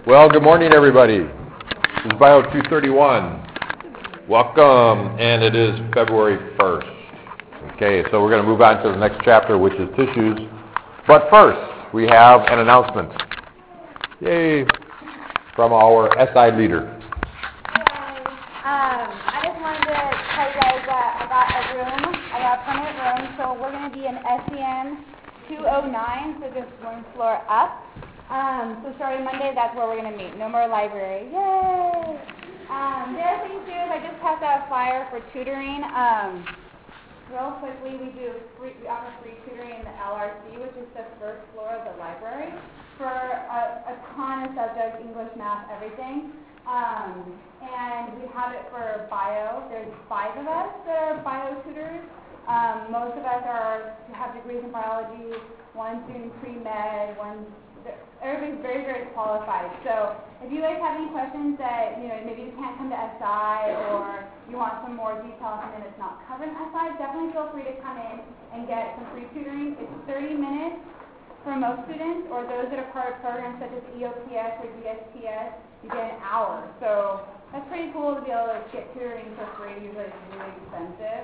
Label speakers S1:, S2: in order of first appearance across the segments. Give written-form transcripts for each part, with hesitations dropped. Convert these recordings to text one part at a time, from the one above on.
S1: Well, good morning, everybody. This is Bio 231. Welcome, and it is February 1st. Okay, so we're going to move on to the next chapter, which is tissues. But first, we have an announcement. Yay! From our SI leader.
S2: I just wanted to tell you guys that I got a permanent room, so we're going to be in SEN 209, so just one floor up. So starting Monday, that's where we're going to meet. No more library. Yay! The other thing, too, is I just passed out a flyer for tutoring. Real quickly, we offer free tutoring in the LRC, which is the first floor of the library, for a ton of subjects, English, math, everything. And we have it for bio. There's 5 of us that are bio tutors. Most of us have degrees in biology. One's doing pre-med. Everybody's very, very qualified. So if you guys have any questions that, maybe you can't come to SI or you want some more detail on something that's not covered in SI, definitely feel free to come in and get some free tutoring. It's 30 minutes for most students, or those that are part of programs such as EOPS or DSPS, you get an hour. So that's pretty cool to be able to get tutoring for free. Usually it's really expensive.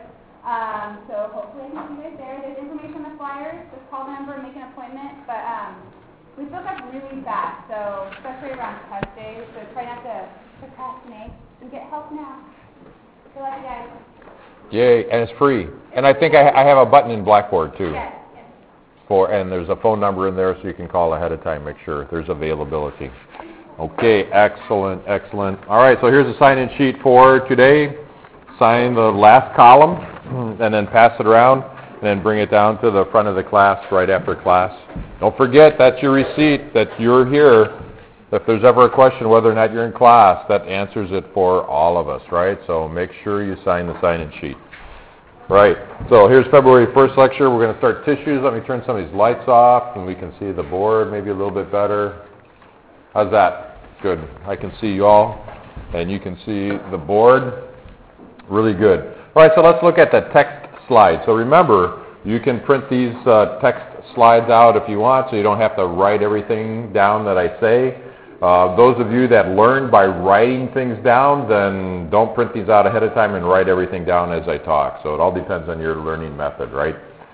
S2: So hopefully I can see you guys there. There's information on the flyers. Just call the number and make an appointment. But we book up really fast, so especially around test days. So try not to procrastinate and get help now. Good luck, you guys.
S1: Yay, and it's free. And I think I have a button in Blackboard, too.
S2: Yes.
S1: And there's a phone number in there so you can call ahead of time, make sure there's availability. Okay, excellent, excellent. All right, so here's a sign-in sheet for today. Sign the last column and then pass it around and then bring it down to the front of the class right after class. Don't forget, that's your receipt that you're here. If there's ever a question whether or not you're in class, that answers it for all of us, right? So make sure you sign the sign-in sheet. Right, so here's February 1st lecture. We're going to start tissues. Let me turn some of these lights off and we can see the board maybe a little bit better. How's that? Good. I can see you all and you can see the board. Really good. All right, so let's look at the text slide. So remember, you can print these text slides out if you want, so you don't have to write everything down that I say. Those of you that learn by writing things down, then don't print these out ahead of time and write everything down as I talk. So it all depends on your learning method, right?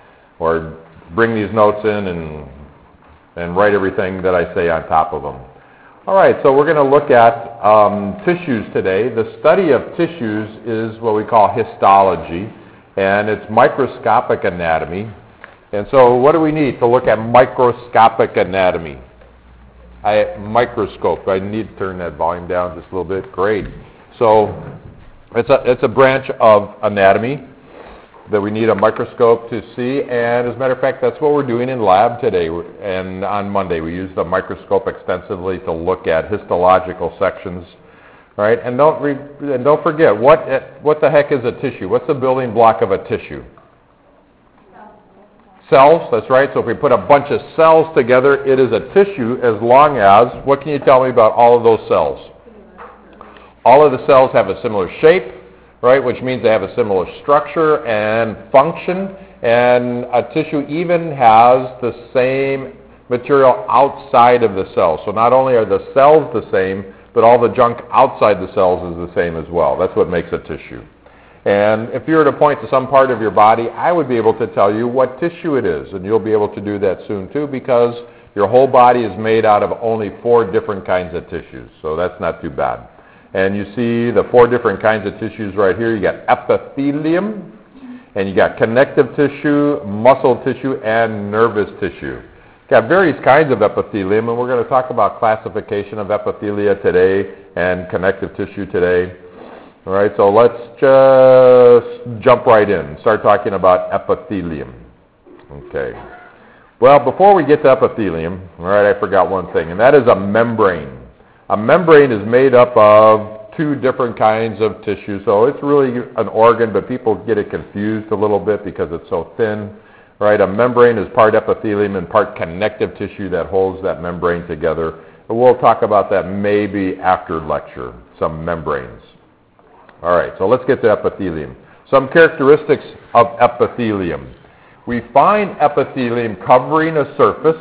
S1: Or bring these notes in and write everything that I say on top of them. All right, so we're going to look at tissues today. The study of tissues is what we call histology, and it's microscopic anatomy. And so what do we need to look at microscopic anatomy? Microscope. I need to turn that volume down just a little bit. Great. So it's a branch of anatomy that we need a microscope to see. And as a matter of fact, that's what we're doing in lab today. And on Monday, we use the microscope extensively to look at histological sections. Right? And don't forget, what the heck is a tissue? What's the building block of a tissue? Cells, that's right. So if we put a bunch of cells together, it is a tissue as long as, what can you tell me about all of those cells? All of the cells have a similar shape, right, which means they have a similar structure and function, and a tissue even has the same material outside of the cell. So not only are the cells the same, but all the junk outside the cells is the same as well. That's what makes a tissue. And if you were to point to some part of your body, I would be able to tell you what tissue it is. And you'll be able to do that soon too, because your whole body is made out of only 4 different kinds of tissues. So that's not too bad. And you see the 4 different kinds of tissues right here. You got epithelium, and you got connective tissue, muscle tissue, and nervous tissue. Got various kinds of epithelium, and we're going to talk about classification of epithelia today and connective tissue today. All right, so let's just jump right in. Start talking about epithelium. Okay. Well, before we get to epithelium, all right, I forgot one thing, and that is a membrane. A membrane is made up of 2 different kinds of tissue, so it's really an organ, but people get it confused a little bit because it's so thin. Right? A membrane is part epithelium and part connective tissue that holds that membrane together. And we'll talk about that maybe after lecture, some membranes. All right, so let's get to epithelium. Some characteristics of epithelium. We find epithelium covering a surface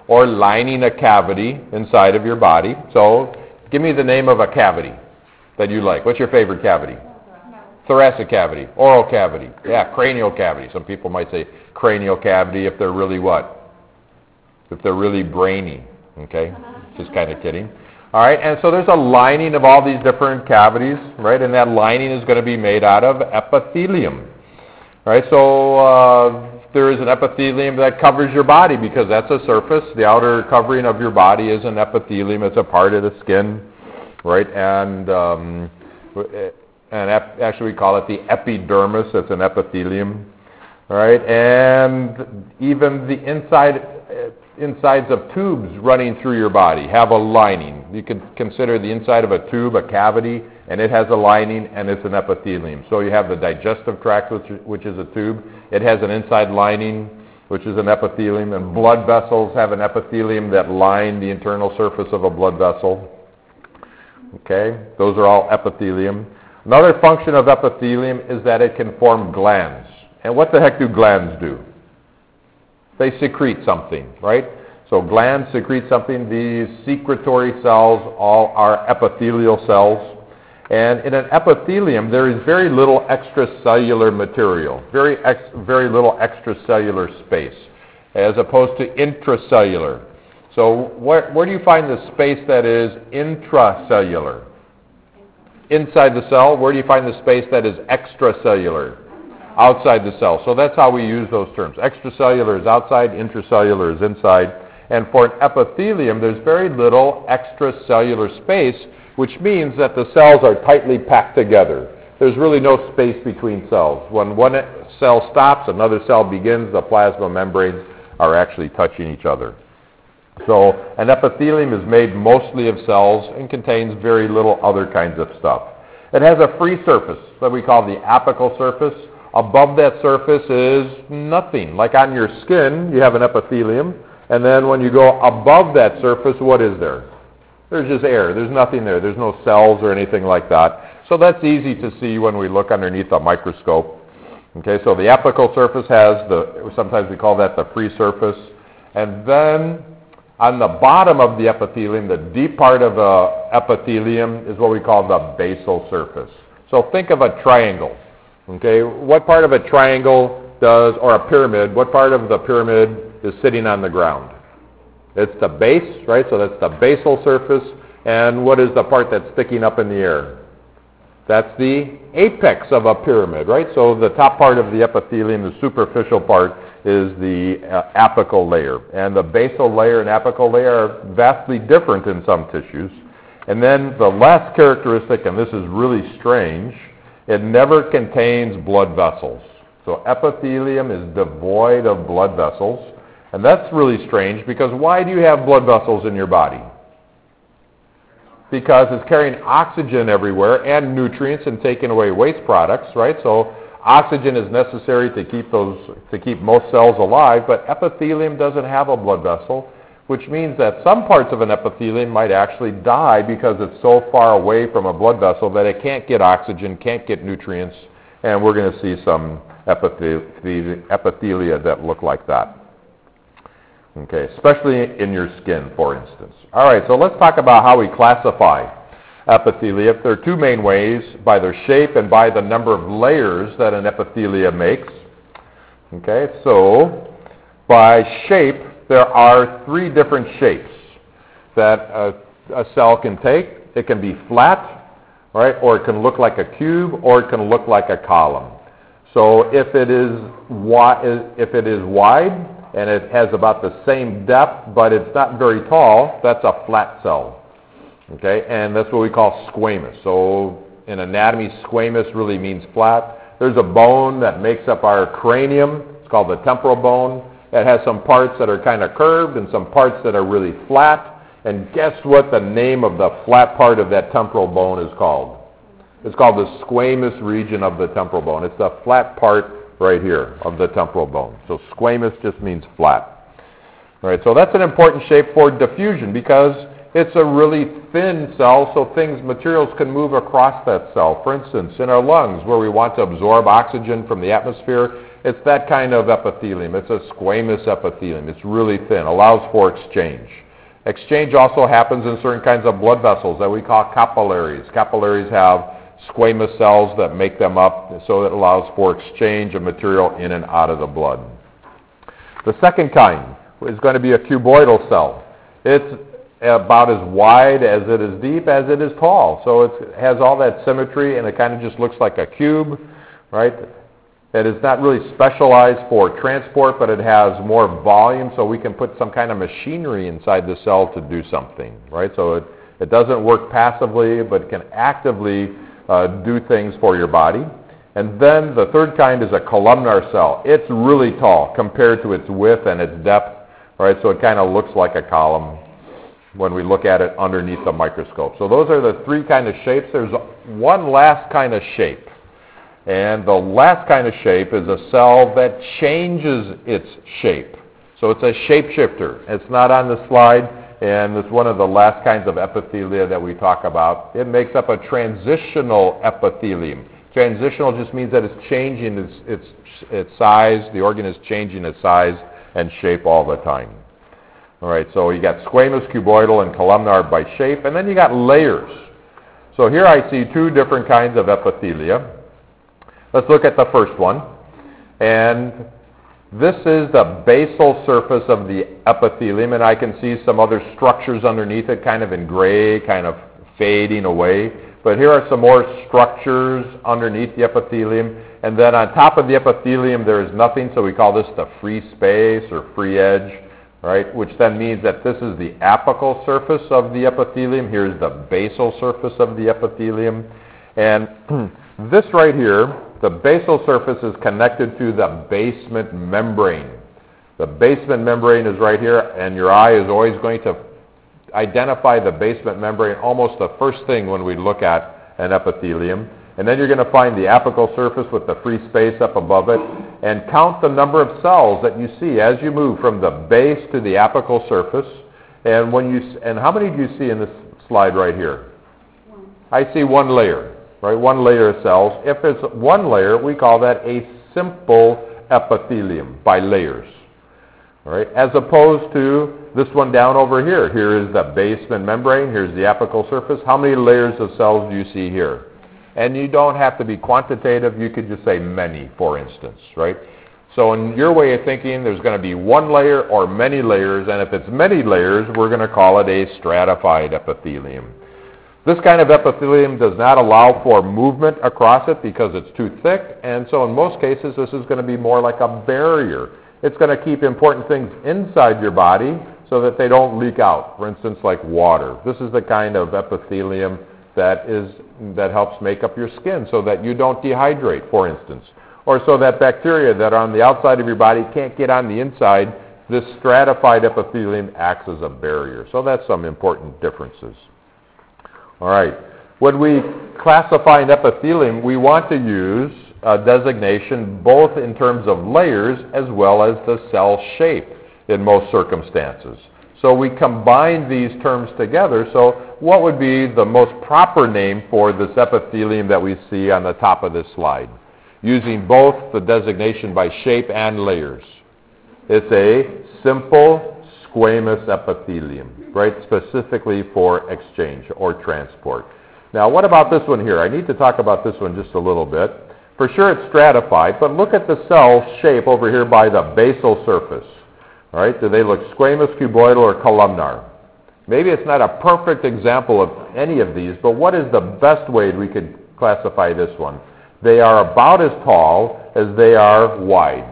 S1: or lining a cavity inside of your body. So give me the name of a cavity that you like. What's your favorite cavity? Thoracic cavity, oral cavity, yeah, cranial cavity. Some people might say cranial cavity if they're really what? If they're really brainy, okay? Just kind of kidding. All right, and so there's a lining of all these different cavities, right? And that lining is going to be made out of epithelium, right? So there is an epithelium that covers your body because that's a surface. The outer covering of your body is an epithelium. It's a part of the skin, right? And actually we call it the epidermis. It's an epithelium, right? And even the insides of tubes running through your body have a lining. You could consider the inside of a tube a cavity, and it has a lining, and it's an epithelium. So you have the digestive tract, which is a tube. It has an inside lining, which is an epithelium, and blood vessels have an epithelium that line the internal surface of a blood vessel. Okay, those are all epithelium. Another function of epithelium is that it can form glands. And what the heck do glands do? They secrete something, right? So glands secrete something. These secretory cells all are epithelial cells. And in an epithelium, there is very little extracellular material, very little extracellular space, as opposed to intracellular. So where do you find the space that is intracellular? Inside the cell. Where do you find the space that is extracellular? Outside the cell. So that's how we use those terms. Extracellular is outside, intracellular is inside. And for an epithelium, there's very little extracellular space, which means that the cells are tightly packed together. There's really no space between cells. When one cell stops, another cell begins. The plasma membranes are actually touching each other. So an epithelium is made mostly of cells and contains very little other kinds of stuff. It has a free surface that we call the apical surface. Above that surface is nothing. Like on your skin, you have an epithelium, and then when you go above that surface, what is there? There's just air. There's nothing there. There's no cells or anything like that. So that's easy to see when we look underneath a microscope. Okay, so the apical surface has sometimes we call that the free surface. And then on the bottom of the epithelium, the deep part of the epithelium is what we call the basal surface. So think of a triangle. Okay, what part of a triangle or a pyramid, what part of the pyramid is sitting on the ground? It's the base, right? So that's the basal surface. And what is the part that's sticking up in the air? That's the apex of a pyramid, right? So the top part of the epithelium, the superficial part, is the apical layer. And the basal layer and apical layer are vastly different in some tissues. And then the last characteristic, and this is really strange, it never contains blood vessels. So epithelium is devoid of blood vessels. And that's really strange because why do you have blood vessels in your body? Because it's carrying oxygen everywhere and nutrients and taking away waste products, right? So oxygen is necessary to keep most cells alive, but epithelium doesn't have a blood vessel, which means that some parts of an epithelium might actually die because it's so far away from a blood vessel that it can't get oxygen, can't get nutrients, and we're going to see some epithelia that look like that. Okay, especially in your skin, for instance. All right, so let's talk about how we classify epithelia. There are two main ways, by their shape and by the number of layers that an epithelia makes. Okay, so by shape, there are three different shapes that a cell can take. It can be flat, right, or it can look like a cube, or it can look like a column. So if it is wide, and it has about the same depth, but it's not very tall, that's a flat cell. Okay, and that's what we call squamous. So in anatomy, squamous really means flat. There's a bone that makes up our cranium. It's called the temporal bone. It has some parts that are kind of curved and some parts that are really flat. And guess what the name of the flat part of that temporal bone is called? It's called the squamous region of the temporal bone. It's the flat part right here of the temporal bone. So squamous just means flat. All right, so that's an important shape for diffusion because it's a really thin cell, so materials can move across that cell. For instance, in our lungs, where we want to absorb oxygen from the atmosphere, it's that kind of epithelium. It's a squamous epithelium. It's really thin, allows for exchange. Exchange also happens in certain kinds of blood vessels that we call capillaries. Capillaries have squamous cells that make them up, so it allows for exchange of material in and out of the blood. The second kind is going to be a cuboidal cell. It's about as wide as it is deep as it is tall. So it has all that symmetry, and it kind of just looks like a cube, right? It is not really specialized for transport, but it has more volume, so we can put some kind of machinery inside the cell to do something, right? So it doesn't work passively, but it can actively do things for your body. And then the third kind is a columnar cell. It's really tall compared to its width and its depth, right? So it kind of looks like a column when we look at it underneath the microscope. So those are the three kind of shapes. There's one last kind of shape. And the last kind of shape is a cell that changes its shape. So it's a shapeshifter. It's not on the slide, and it's one of the last kinds of epithelia that we talk about. It makes up a transitional epithelium. Transitional just means that it's changing its size. The organ is changing its size and shape all the time. All right, so you got squamous, cuboidal, and columnar by shape, and then you got layers. So here I see two different kinds of epithelia. Let's look at the first one. And this is the basal surface of the epithelium, and I can see some other structures underneath it, kind of in gray, kind of fading away. But here are some more structures underneath the epithelium. And then on top of the epithelium, there is nothing, so we call this the free space or free edge, right? Which then means that this is the apical surface of the epithelium. Here's the basal surface of the epithelium. And this right here, the basal surface is connected to the basement membrane. The basement membrane is right here, and your eye is always going to identify the basement membrane almost the first thing when we look at an epithelium. And then you're going to find the apical surface with the free space up above it, and count the number of cells that you see as you move from the base to the apical surface. And how many do you see in this slide right here?
S2: One.
S1: I see one layer, right? One layer of cells. If it's one layer, we call that a simple epithelium by layers. All right? As opposed to this one down over here. Here is the basement membrane. Here's the apical surface. How many layers of cells do you see here? And you don't have to be quantitative. You could just say many, for instance, right? So in your way of thinking, there's going to be one layer or many layers, and if it's many layers, we're going to call it a stratified epithelium. This kind of epithelium does not allow for movement across it because it's too thick, and so in most cases, this is going to be more like a barrier. It's going to keep important things inside your body so that they don't leak out, for instance, like water. This is the kind of epithelium that helps make up your skin so that you don't dehydrate, for instance. Or so that bacteria that are on the outside of your body can't get on the inside. This stratified epithelium acts as a barrier. So that's some important differences. All right. When we classify an epithelium, we want to use a designation both in terms of layers as well as the cell shape in most circumstances. So we combine these terms together. So what would be the most proper name for this epithelium that we see on the top of this slide? Using both the designation by shape and layers. It's a simple squamous epithelium, right? Specifically for exchange or transport. Now what about this one here? I need to talk about this one just a little bit. For sure it's stratified, but look at the cell shape over here by the basal surface. All right, do they look squamous, cuboidal, or columnar? Maybe it's not a perfect example of any of these, but what is the best way we could classify this one? They are about as tall as they are wide.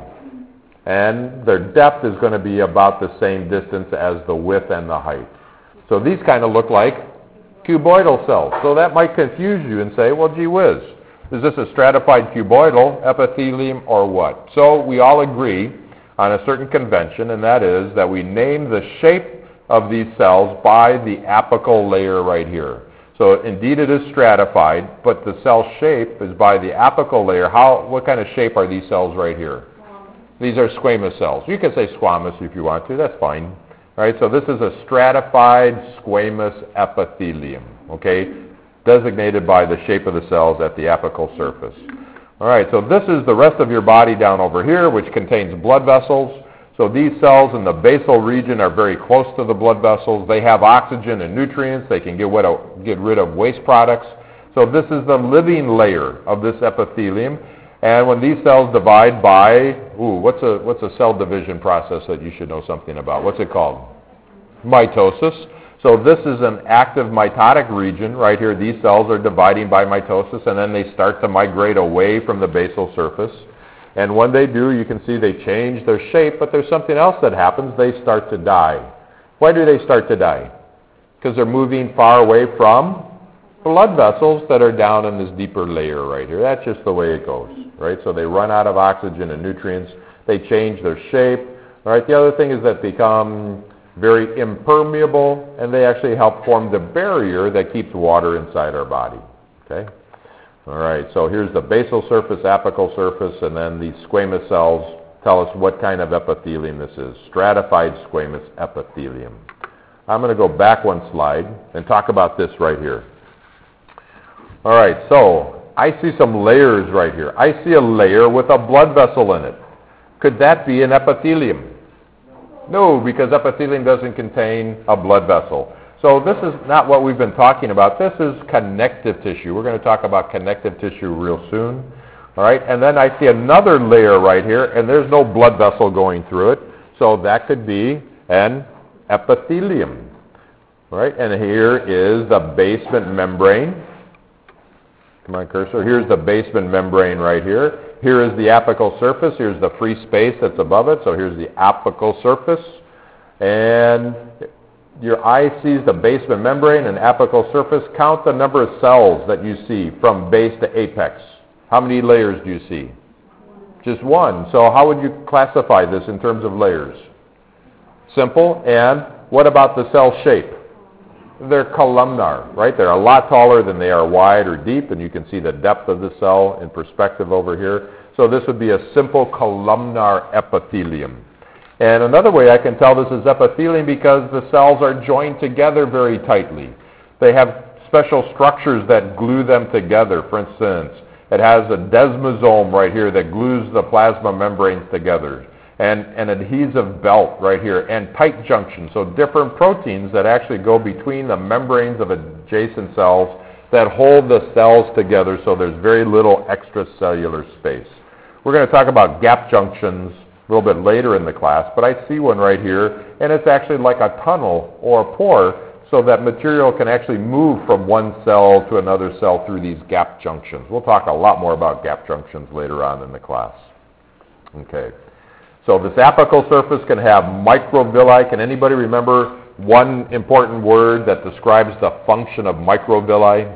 S1: And their depth is going to be about the same distance as the width and the height. So these kind of look like cuboidal cells. So that might confuse you and say, well, gee whiz, is this a stratified cuboidal epithelium or what? So we all agree on a certain convention, and that is that we name the shape of these cells by the apical layer right here. So indeed it is stratified, but the cell shape is by the apical layer. What kind of shape are these cells right here? These are squamous cells. You can say squamous if you want to. That's fine. All right, so this is a stratified squamous epithelium, okay, designated by the shape of the cells at the apical surface. All right, so this is the rest of your body down over here, which contains blood vessels. So these cells in the basal region are very close to the blood vessels. They have oxygen and nutrients. They can get rid of waste products. So this is the living layer of this epithelium. And when these cells divide by, what's a cell division process that you should know something about? What's it called? Mitosis. So this is an active mitotic region right here. These cells are dividing by mitosis, and then they start to migrate away from the basal surface. And when they do, you can see they change their shape, but there's something else that happens. They start to die. Why do they start to die? Because they're moving far away from blood vessels that are down in this deeper layer right here. That's just the way it goes, right? So they run out of oxygen and nutrients. They change their shape, right? The other thing is that they become very impermeable, and they actually help form the barrier that keeps water inside our body, okay? All right, so here's the basal surface, apical surface, and then these squamous cells tell us what kind of epithelium this is, stratified squamous epithelium. I'm going to go back one slide and talk about this right here. All right, so I see some layers right here. I see a layer with a blood vessel in it. Could that be an epithelium? No, because epithelium doesn't contain a blood vessel. So this is not what we've been talking about. This is connective tissue. We're going to talk about connective tissue real soon. All right, and then I see another layer right here, and there's no blood vessel going through it. So that could be an epithelium. All right, and here is the basement membrane. Come on, cursor. Here's the basement membrane right here. Here is the apical surface. Here's the free space that's above it. So here's the apical surface. And your eye sees the basement membrane and apical surface. Count the number of cells that you see from base to apex. How many layers do you see? Just one. So how would you classify this in terms of layers? Simple. And what about the cell shape? They're columnar, right? They're a lot taller than they are wide or deep, and you can see the depth of the cell in perspective over here. So this would be a simple columnar epithelium. And another way I can tell this is epithelium because the cells are joined together very tightly. They have special structures that glue them together. For instance, it has a desmosome right here that glues the plasma membranes together, and an adhesive belt right here, and tight junctions, so different proteins that actually go between the membranes of adjacent cells that hold the cells together so there's very little extracellular space. We're going to talk about gap junctions a little bit later in the class, but I see one right here, and it's actually like a tunnel or a pore so that material can actually move from one cell to another cell through these gap junctions. We'll talk a lot more about gap junctions later on in the class. Okay. So this apical surface can have microvilli. Can anybody remember one important word that describes the function of microvilli?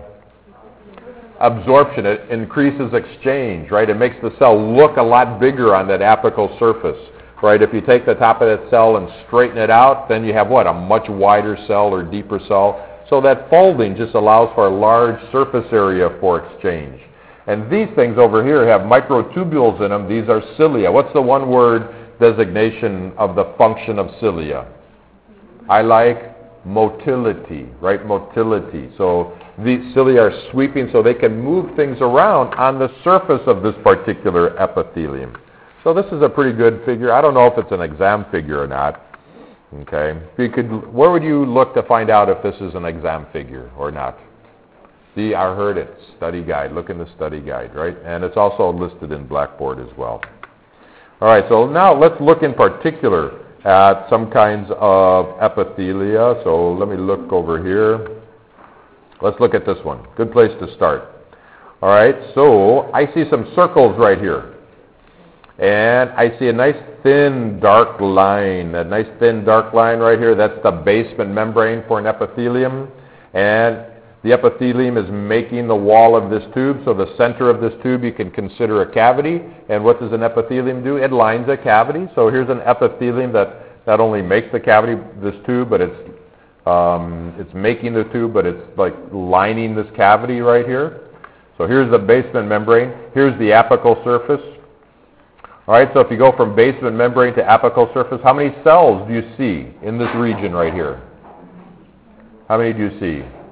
S1: Absorption. It increases exchange, right? It makes the cell look a lot bigger on that apical surface, right? If you take the top of that cell and straighten it out, then you have what? A much wider cell or deeper cell. So that folding just allows for a large surface area for exchange. And these things over here have microtubules in them. These are cilia. What's the one word designation of the function of cilia? I like motility, right? Motility. So these cilia are sweeping so they can move things around on the surface of this particular epithelium. So this is a pretty good figure. I don't know if it's an exam figure or not. Okay. Where would you look to find out if this is an exam figure or not? See, I heard it. Study guide. Look in the study guide, right? And it's also listed in Blackboard as well. All right, so now let's look in particular at some kinds of epithelia. So let me look over here. Let's look at this one. Good place to start. All right, so I see some circles right here. And I see a nice thin dark line. That nice thin dark line right here, that's the basement membrane for an epithelium. And the epithelium is making the wall of this tube, so the center of this tube you can consider a cavity. And what does an epithelium do? It lines a cavity. So here's an epithelium that not only makes the cavity, this tube, but it's making the tube, but it's like lining this cavity right here. So here's the basement membrane. Here's the apical surface. All right, so if you go from basement membrane to apical surface, how many cells do you see in this region right here? How many do you see?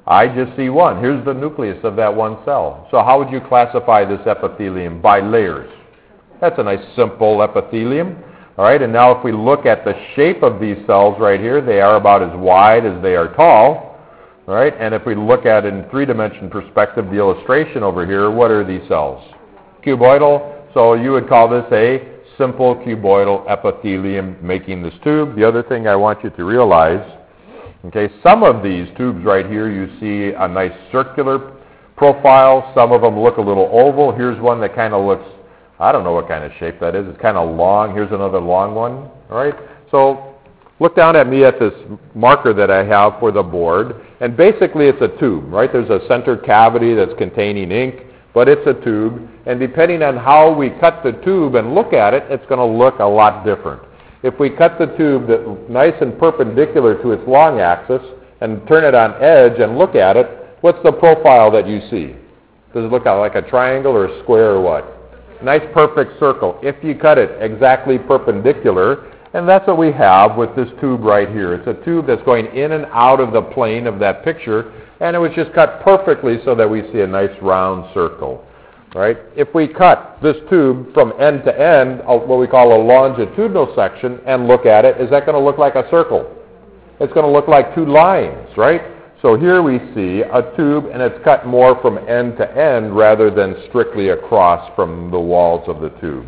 S1: I just see one. Here's the nucleus of that one cell. So how would you classify this epithelium? By layers. That's a nice simple epithelium. All right, and now if we look at the shape of these cells right here, they are about as wide as they are tall. All right, and if we look at it in three-dimension perspective, the illustration over here, what are these cells? Cuboidal. So you would call this a simple cuboidal epithelium making this tube. The other thing I want you to realize, okay, some of these tubes right here, you see a nice circular profile. Some of them look a little oval. Here's one that kind of looks, I don't know what kind of shape that is. It's kind of long. Here's another long one. All right. So look down at me at this marker that I have for the board. And basically it's a tube, right? There's a center cavity that's containing ink, but it's a tube. And depending on how we cut the tube and look at it, it's going to look a lot different. If we cut the tube nice and perpendicular to its long axis and turn it on edge and look at it, what's the profile that you see? Does it look like a triangle or a square or what? Nice perfect circle. If you cut it exactly perpendicular, and that's what we have with this tube right here. It's a tube that's going in and out of the plane of that picture, and it was just cut perfectly so that we see a nice round circle. Right? If we cut this tube from end to end, what we call a longitudinal section, and look at it, is that going to look like a circle? It's going to look like two lines, right? So here we see a tube, and it's cut more from end to end rather than strictly across from the walls of the tube.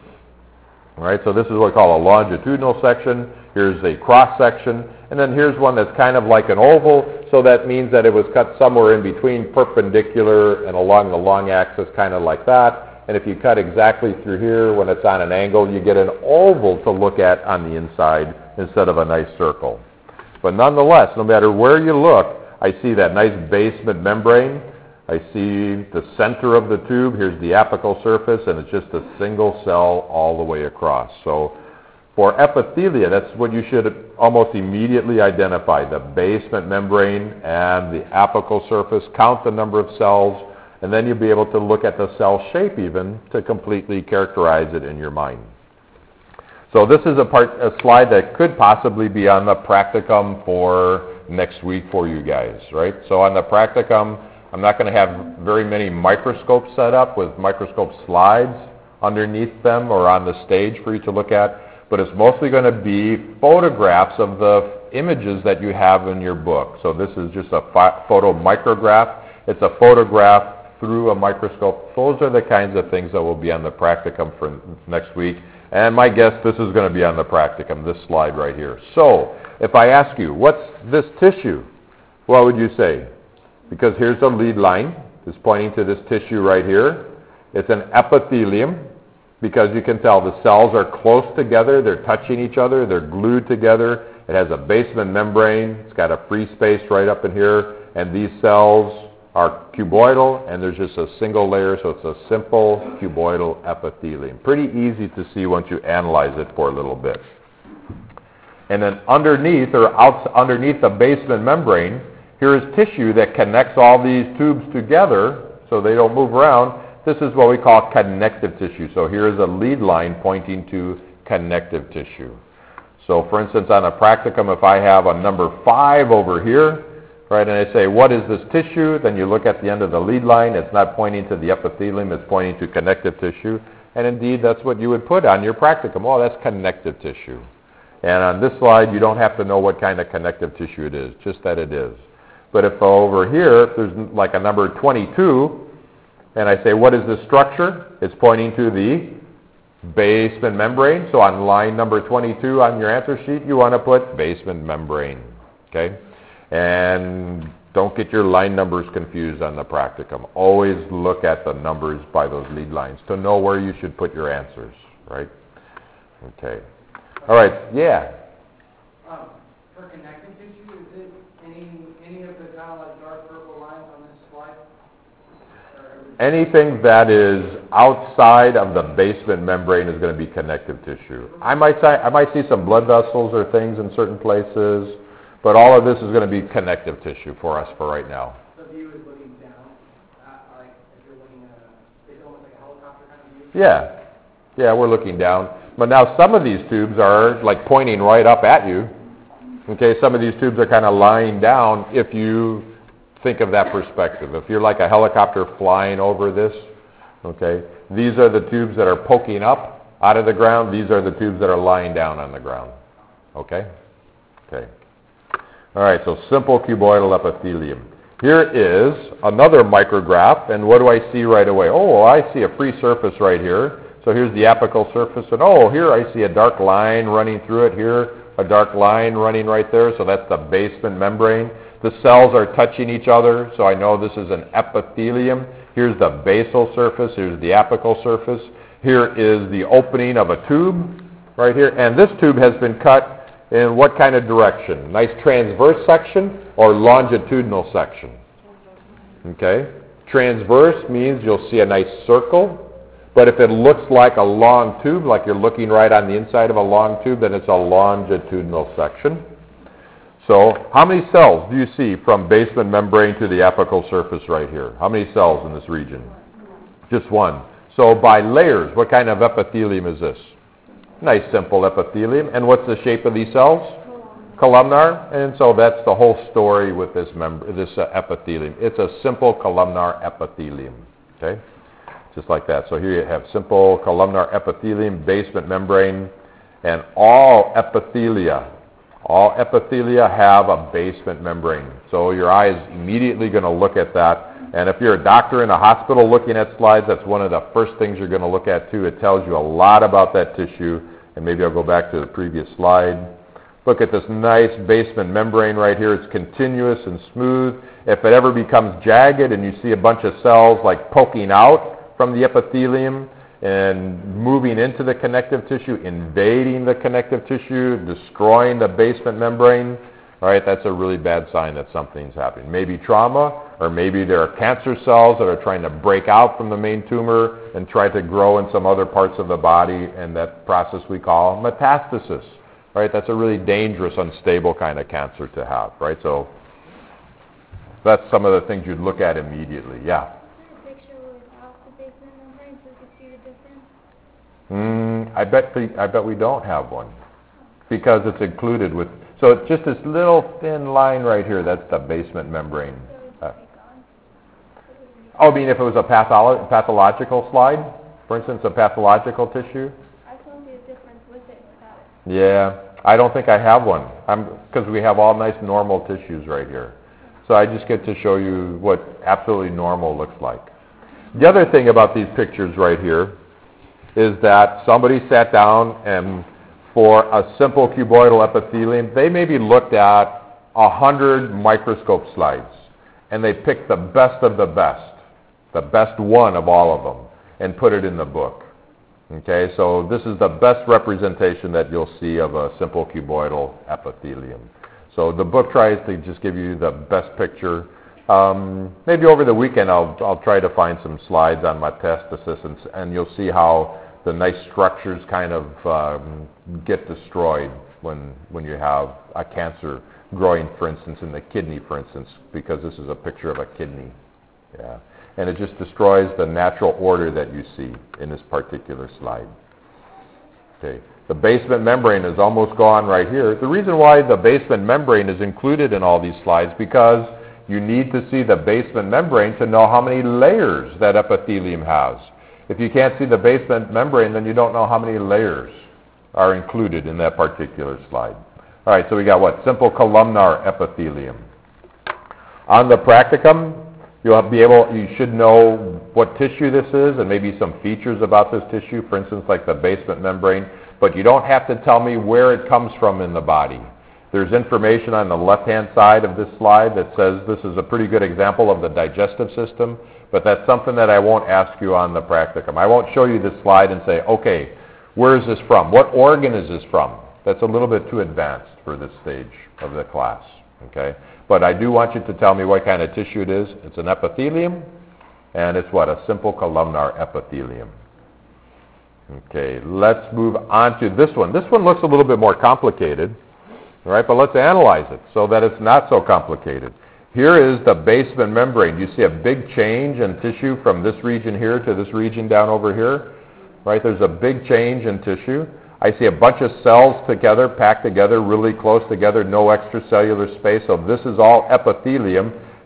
S1: All right, so this is what we call a longitudinal section. Here's a cross section, and then here's one that's kind of like an oval, so that means that it was cut somewhere in between perpendicular and along the long axis, kind of like that. And if you cut exactly through here when it's on an angle, you get an oval to look at on the inside instead of a nice circle. But nonetheless, no matter where you look, I see that nice basement membrane. I see the center of the tube. Here's the apical surface, and it's just a single cell all the way across. So for epithelia, that's what you should almost immediately identify, the basement membrane and the apical surface. Count the number of cells, and then you'll be able to look at the cell shape even to completely characterize it in your mind. So this is a slide that could possibly be on the practicum for next week for you guys, right? So on the practicum, I'm not going to have very many microscopes set up with microscope slides underneath them or on the stage for you to look at, but it's mostly going to be photographs of the images that you have in your book. So this is just a photomicrograph. It's a photograph through a microscope. Those are the kinds of things that will be on the practicum for next week. And my guess, this is going to be on the practicum, this slide right here. So if I ask you, what's this tissue? What would you say? Because here's a lead line. It's pointing to this tissue right here. It's an epithelium because you can tell the cells are close together. They're touching each other. They're glued together. It has a basement membrane. It's got a free space right up in here. And these cells are cuboidal, and there's just a single layer, so it's a simple cuboidal epithelium. Pretty easy to see once you analyze it for a little bit. And then underneath the basement membrane, here is tissue that connects all these tubes together so they don't move around. This is what we call connective tissue. So here is a lead line pointing to connective tissue. So for instance, on a practicum, if I have a number 5 over here, right, and I say, what is this tissue? Then you look at the end of the lead line. It's not pointing to the epithelium. It's pointing to connective tissue. And indeed, that's what you would put on your practicum. Oh, that's connective tissue. And on this slide, you don't have to know what kind of connective tissue it is, just that it is. But if over here, if there's like a number 22, and I say, what is this structure? It's pointing to the basement membrane. So on line number 22 on your answer sheet, you want to put basement membrane. Okay? And don't get your line numbers confused on the practicum. Always look at the numbers by those lead lines to know where you should put your answers, right? Okay. All right, yeah?
S3: For connective tissue, is it any of the kind of like dark purple lines on this slide?
S1: Anything that is outside of the basement membrane is going to be connective tissue. I might see some blood vessels or things in certain places, but all of this is going to be connective tissue for us for right now.
S3: The view is looking down, like if you're looking at it's almost like a helicopter kind of view?
S1: Yeah, we're looking down. But now some of these tubes are like pointing right up at you. Okay, some of these tubes are kind of lying down if you think of that perspective. If you're like a helicopter flying over this, okay, these are the tubes that are poking up out of the ground. These are the tubes that are lying down on the ground. Okay? Okay. All right, so simple cuboidal epithelium. Here is another micrograph, and what do I see right away? Oh, well, I see a free surface right here. So here's the apical surface, and oh, here I see a dark line running through it. Here, a dark line running right there, so that's the basement membrane. The cells are touching each other, so I know this is an epithelium. Here's the basal surface. Here's the apical surface. Here is the opening of a tube right here, and this tube has been cut in what kind of direction? Nice transverse section or longitudinal section? Okay. Transverse means you'll see a nice circle, but if it looks like a long tube, like you're looking right on the inside of a long tube, then it's a longitudinal section. So how many cells do you see from basement membrane to the apical surface right here? How many cells in this region? Just one. So by layers, what kind of epithelium is this? Nice simple epithelium. And what's the shape of these cells? Columnar. And so that's the whole story with this epithelium. It's a simple columnar epithelium. Okay? Just like that. So here you have simple columnar epithelium, basement membrane, and all epithelia have a basement membrane. So your eye is immediately going to look at that. And if you're a doctor in a hospital looking at slides, that's one of the first things you're going to look at too. It tells you a lot about that tissue. And maybe I'll go back to the previous slide. Look at this nice basement membrane right here. It's continuous and smooth. If it ever becomes jagged and you see a bunch of cells like poking out from the epithelium and moving into the connective tissue, invading the connective tissue, destroying the basement membrane, all right, that's a really bad sign that something's happening. Maybe trauma, or maybe there are cancer cells that are trying to break out from the main tumor and try to grow in some other parts of the body, and that process we call metastasis. Right? That's a really dangerous, unstable kind of cancer to have. Right? So that's some of the things you'd look at immediately. Yeah.
S4: Picture without the basement membrane so we can see the difference?
S1: I bet we don't have one because it's included with. So it's just this little thin line right here. That's the basement membrane. I mean, if it was a pathological slide, for instance, a pathological tissue.
S4: I saw the difference with it without it.
S1: Yeah, I don't think I have one. Because we have all nice normal tissues right here. So I just get to show you what absolutely normal looks like. The other thing about these pictures right here is that somebody sat down and for a simple cuboidal epithelium, they maybe looked at 100 microscope slides, and they picked the best of the best one of all of them, and put it in the book. Okay, so this is the best representation that you'll see of a simple cuboidal epithelium. So the book tries to just give you the best picture. Maybe over the weekend I'll try to find some slides on metastasis, and you'll see how the nice structures kind of get destroyed when you have a cancer growing, for instance, in the kidney, for instance, because this is a picture of a kidney. Yeah. And it just destroys the natural order that you see in this particular slide. Okay. The basement membrane is almost gone right here. The reason why the basement membrane is included in all these slides because you need to see the basement membrane to know how many layers that epithelium has. If you can't see the basement membrane, then you don't know how many layers are included in that particular slide. All right, so we got what? Simple columnar epithelium. On the practicum, you should know what tissue this is and maybe some features about this tissue, for instance, like the basement membrane, but you don't have to tell me where it comes from in the body. There's information on the left-hand side of this slide that says this is a pretty good example of the digestive system, but that's something that I won't ask you on the practicum. I won't show you this slide and say, okay, where is this from? What organ is this from? That's a little bit too advanced for this stage of the class, okay? But I do want you to tell me what kind of tissue it is. It's an epithelium, and it's what? A simple columnar epithelium. Okay, let's move on to this one. This one looks a little bit more complicated, all right, but let's analyze it so that it's not so complicated. Here is the basement membrane. You see a big change in tissue from this region here to this region down over here, right? There's a big change in tissue. I see a bunch of cells together, packed together, really close together, no extracellular space. So this is all epithelium.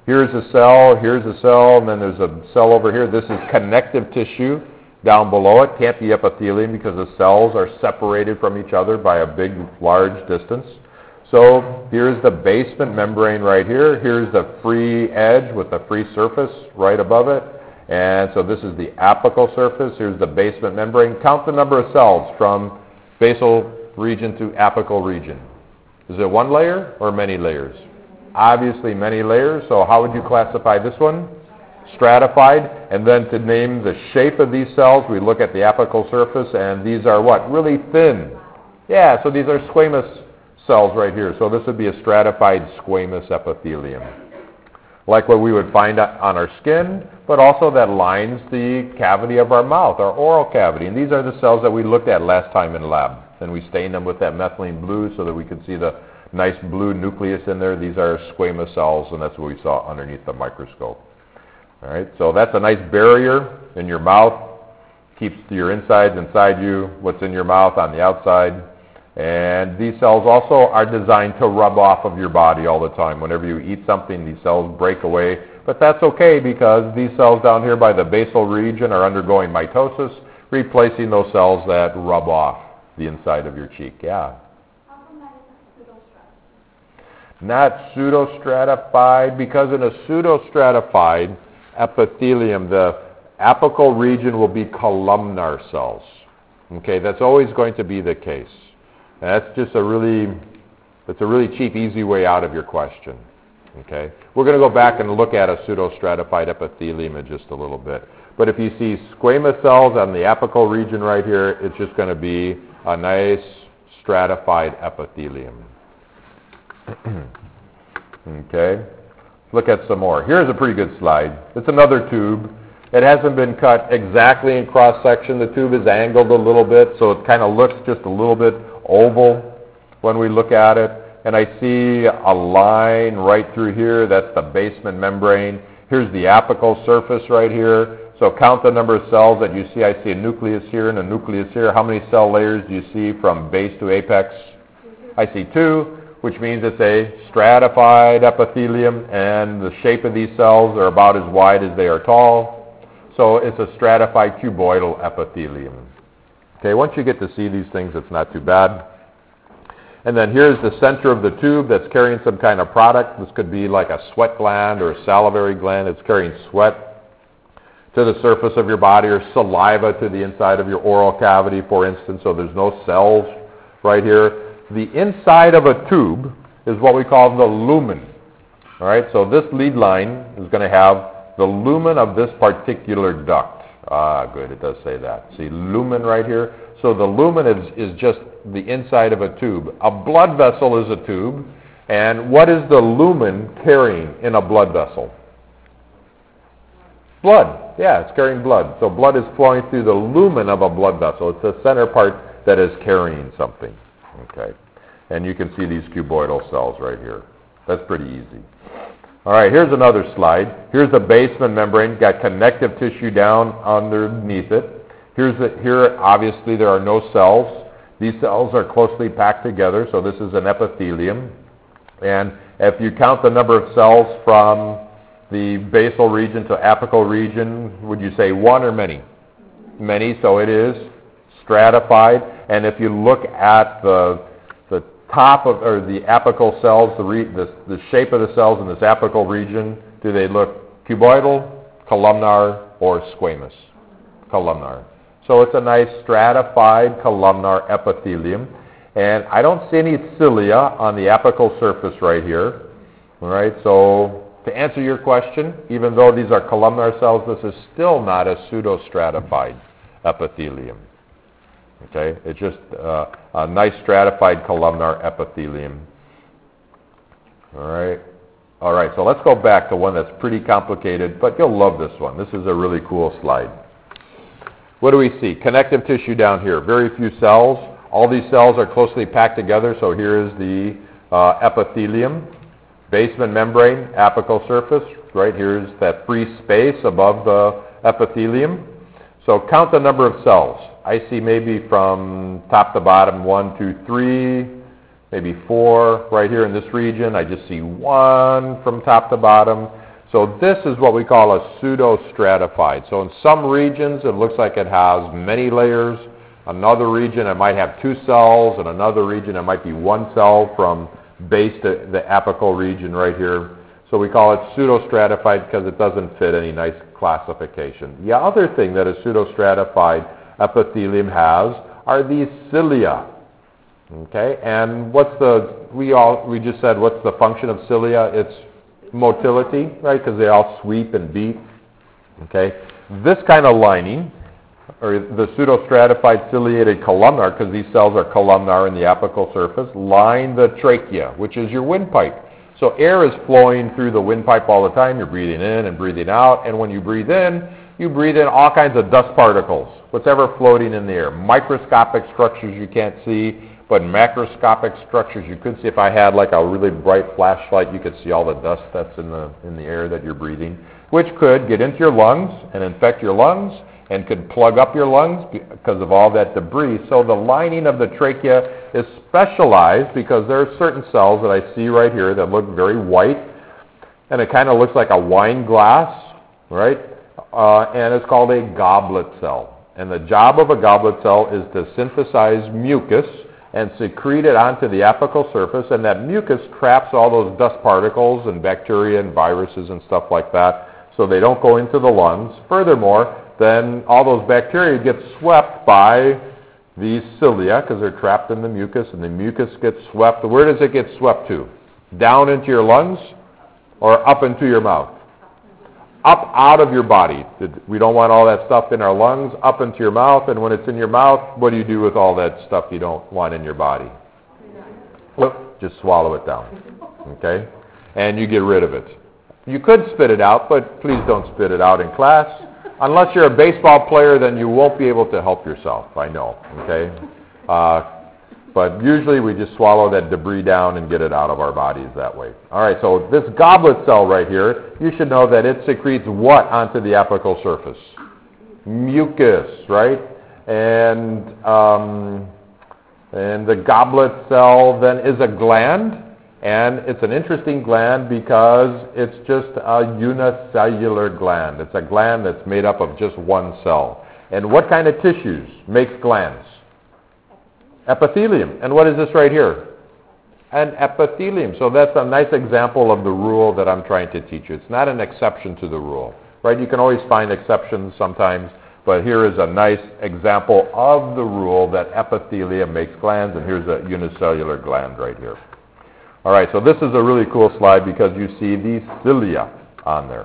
S1: here's a cell, and then there's a cell over here. This is connective tissue down below it. Can't be epithelium because the cells are separated from each other by a big, large distance. So here's the basement membrane right here. Here's the free edge with the free surface right above it. And so this is the apical surface. Here's the basement membrane. Count the number of cells from basal region to apical region. Is it one layer or many layers? Obviously many layers. So how would you classify this one? Stratified. And then to name the shape of these cells, we look at the apical surface, and these are what? Really thin. Yeah, so these are squamous cells right here. So this would be a stratified squamous epithelium, like what we would find on our skin, but also that lines the cavity of our mouth, our oral cavity. And these are the cells that we looked at last time in lab. And we stained them with that methylene blue so that we could see the nice blue nucleus in there. These are squamous cells, and that's what we saw underneath the microscope. All right, so that's a nice barrier in your mouth. Keeps your insides inside you, what's in your mouth on the outside. And these cells also are designed to rub off of your body all the time. Whenever you eat something, these cells break away. But that's okay because these cells down here by the basal region are undergoing mitosis, replacing those cells that rub off the inside of your cheek. Yeah?
S2: How come that isn't pseudostratified?
S1: Not pseudostratified because in a pseudostratified epithelium, the apical region will be columnar cells. Okay, that's always going to be the case. And that's just a really cheap, easy way out of your question. Okay, we're going to go back and look at a pseudostratified epithelium in just a little bit. But if you see squamous cells on the apical region right here, it's just going to be a nice stratified epithelium. Okay, look at some more. Here's a pretty good slide. It's another tube. It hasn't been cut exactly in cross-section. The tube is angled a little bit, so it kind of looks just a little bit oval when we look at it. And I see a line right through here. That's the basement membrane. Here's the apical surface right here. So count the number of cells that you see. I see a nucleus here and a nucleus here. How many cell layers do you see from base to apex? I see 2, which means it's a stratified epithelium, and the shape of these cells are about as wide as they are tall. So it's a stratified cuboidal epithelium. Okay, once you get to see these things, it's not too bad. And then here's the center of the tube that's carrying some kind of product. This could be like a sweat gland or a salivary gland. It's carrying sweat to the surface of your body, or saliva to the inside of your oral cavity, for instance, so there's no cells right here. The inside of a tube is what we call the lumen. All right, so this lead line is going to have the lumen of this particular duct. Ah, good, it does say that. See, lumen right here. So the lumen is just the inside of a tube. A blood vessel is a tube. And what is the lumen carrying in a blood vessel? Blood. Yeah, it's carrying blood. So blood is flowing through the lumen of a blood vessel. It's the center part that is carrying something. Okay. And you can see these cuboidal cells right here. That's pretty easy. All right, here's another slide. Here's the basement membrane. Got connective tissue down underneath it. Here, obviously, there are no cells. These cells are closely packed together, so this is an epithelium. And if you count the number of cells from the basal region to apical region, would you say 1 or many? Many, so it is stratified. And if you look at the top of, or the apical cells, the shape of the cells in this apical region, do they look cuboidal, columnar, or squamous? Columnar. So it's a nice stratified columnar epithelium. And I don't see any cilia on the apical surface right here. All right, so to answer your question, even though these are columnar cells, this is still not a pseudostratified epithelium. Okay, it's just a nice stratified columnar epithelium. All right, so let's go back to one that's pretty complicated, but you'll love this one. This is a really cool slide. What do we see? Connective tissue down here, very few cells. All these cells are closely packed together, so here is the epithelium. Basement membrane, apical surface, right here's that free space above the epithelium. So count the number of cells. I see maybe from top to bottom 1, 2, 3, maybe 4 right here in this region. I just see 1 from top to bottom. So this is what we call a pseudostratified. So in some regions, it looks like it has many layers. Another region, it might have 2 cells. In another region, it might be 1 cell from base to the apical region right here. So we call it pseudostratified because it doesn't fit any nice classification. The other thing that a pseudostratified epithelium has are these cilia. Okay, and we just said what's the function of cilia? It's motility, right? Because they all sweep and beat. Okay, this kind of lining, or the pseudostratified ciliated columnar, because these cells are columnar in the apical surface, line the trachea, which is your windpipe. So air is flowing through the windpipe all the time. You're breathing in and breathing out, and when you breathe in all kinds of dust particles, whatever floating in the air. Microscopic structures you can't see, but macroscopic structures you could see. If I had like a really bright flashlight, you could see all the dust that's in the air that you're breathing, which could get into your lungs and infect your lungs and could plug up your lungs because of all that debris. So the lining of the trachea is specialized because there are certain cells that I see right here that look very white, and it kind of looks like a wine glass, right? And it's called a goblet cell. And the job of a goblet cell is to synthesize mucus and secrete it onto the apical surface, and that mucus traps all those dust particles and bacteria and viruses and stuff like that, so they don't go into the lungs. Furthermore, then all those bacteria get swept by these cilia because they're trapped in the mucus, and the mucus gets swept. Where does it get swept to? Down into your lungs or up into your mouth? Up out of your body. We don't want all that stuff in our lungs, up into your mouth, and when it's in your mouth, what do you do with all that stuff you don't want in your body? Just swallow it down, okay? And you get rid of it. You could spit it out, but please don't spit it out in class. Unless you're a baseball player, then you won't be able to help yourself, I know, okay? But usually we just swallow that debris down and get it out of our bodies that way. All right, so this goblet cell right here, you should know that it secretes what onto the apical surface? Mucus, right? And the goblet cell then is a gland, and it's an interesting gland because it's just a unicellular gland. It's a gland that's made up of just one cell. And what kind of tissues makes glands? Epithelium. And what is this right here? An epithelium. So that's a nice example of the rule that I'm trying to teach you. It's not an exception to the rule, right? You can always find exceptions sometimes, but here is a nice example of the rule that epithelium makes glands, and here's a unicellular gland right here. All right, so this is a really cool slide because you see these cilia on there.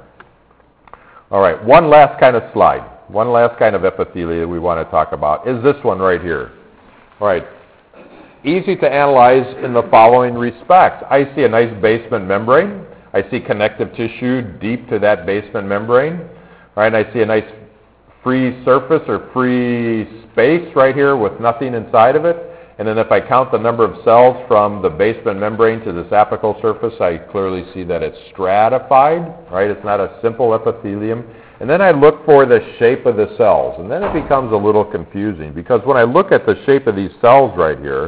S1: All right, one last kind of slide, one last kind of epithelia we want to talk about is this one right here. All right, easy to analyze in the following respects. I see a nice basement membrane. I see connective tissue deep to that basement membrane. All right, and I see a nice free surface or free space right here with nothing inside of it. And then if I count the number of cells from the basement membrane to this apical surface, I clearly see that it's stratified, right? It's not a simple epithelium. And then I look for the shape of the cells. And then it becomes a little confusing because when I look at the shape of these cells right here,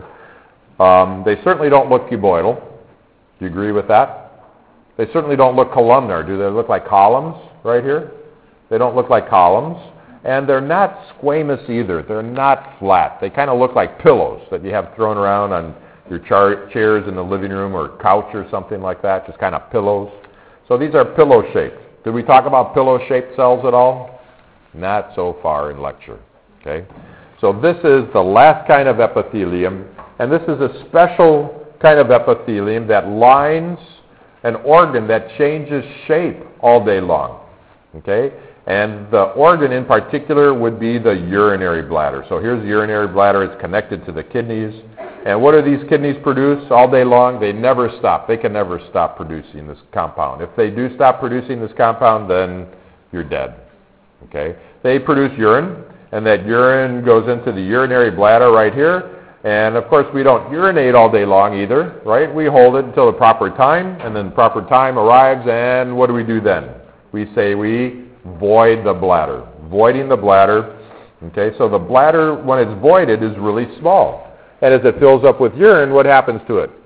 S1: they certainly don't look cuboidal. Do you agree with that? They certainly don't look columnar. Do they look like columns right here? They don't look like columns. And they're not squamous either. They're not flat. They kind of look like pillows that you have thrown around on your chairs in the living room or couch or something like that, just kind of pillows. So these are pillow-shaped. Did we talk about pillow-shaped cells at all? Not so far in lecture, okay? So this is the last kind of epithelium, and this is a special kind of epithelium that lines an organ that changes shape all day long, okay? And the organ in particular would be the urinary bladder. So here's the urinary bladder. It's connected to the kidneys. And what do these kidneys produce all day long? They never stop. They can never stop producing this compound. If they do stop producing this compound, then you're dead. Okay? They produce urine, and that urine goes into the urinary bladder right here. And of course, we don't urinate all day long either, right? We hold it until the proper time, and then the proper time arrives, and what do we do then? We say we void the bladder. Voiding the bladder. Okay, so the bladder, when it's voided, is really small. And as it fills up with urine, what happens to it?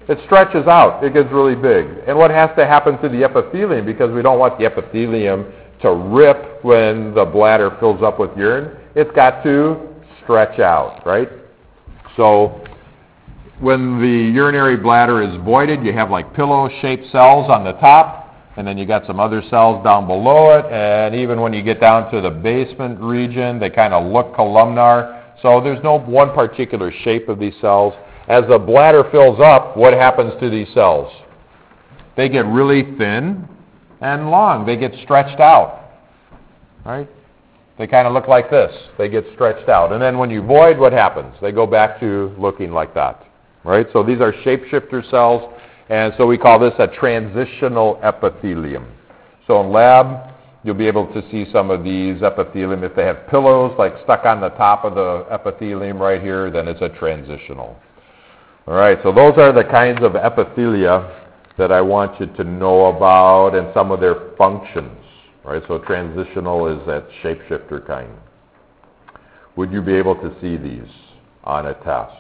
S1: It stretches out. It gets really big. And what has to happen to the epithelium, because we don't want the epithelium to rip when the bladder fills up with urine, it's got to stretch out, right? So when the urinary bladder is voided, you have like pillow-shaped cells on the top, and then you got some other cells down below it, and even when you get down to the basement region, they kind of look columnar. So there's no one particular shape of these cells. As the bladder fills up, what happens to these cells? They get really thin and long. They get stretched out, right? They kind of look like this. They get stretched out. And then when you void, what happens? They go back to looking like that, right? So these are shapeshifter cells, and so we call this a transitional epithelium. So in lab, you'll be able to see some of these epithelium. If they have pillows like stuck on the top of the epithelium right here, then it's a transitional. All right, so those are the kinds of epithelia that I want you to know about and some of their functions. Right, so transitional is that shapeshifter kind. Would you be able to see these on a test?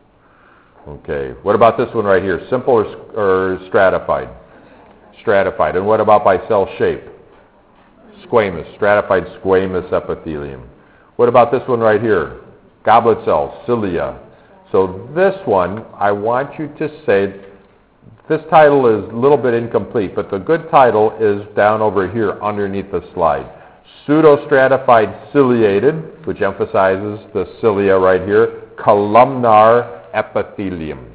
S1: Okay, what about this one right here? Simple or stratified? Stratified. And what about by cell shape? Squamous, stratified squamous epithelium. What about this one right here? Goblet cells, cilia. So this one, I want you to say, this title is a little bit incomplete, but the good title is down over here underneath the slide. Pseudostratified ciliated, which emphasizes the cilia right here, columnar epithelium.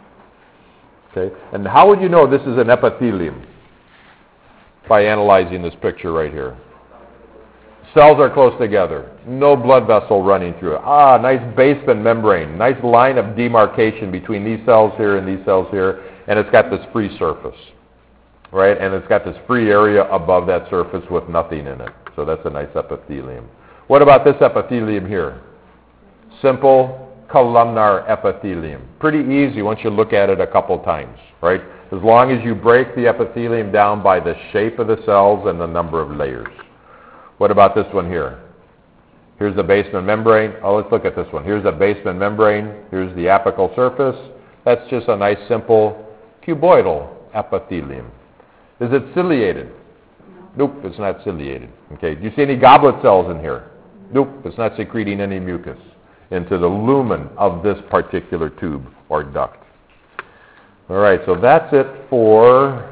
S1: Okay, and how would you know this is an epithelium? By analyzing this picture right here. Cells are close together. No blood vessel running through it. Ah, nice basement membrane. Nice line of demarcation between these cells here and these cells here. And it's got this free surface, right? And it's got this free area above that surface with nothing in it. So that's a nice epithelium. What about this epithelium here? Simple columnar epithelium. Pretty easy once you look at it a couple times, right? As long as you break the epithelium down by the shape of the cells and the number of layers. What about this one here? Here's the basement membrane. Oh, let's look at this one. Here's the basement membrane. Here's the apical surface. That's just a nice simple cuboidal epithelium. Is it ciliated? Nope, it's not ciliated. Okay, do you see any goblet cells in here? Nope, it's not secreting any mucus into the lumen of this particular tube or duct. All right, so that's it for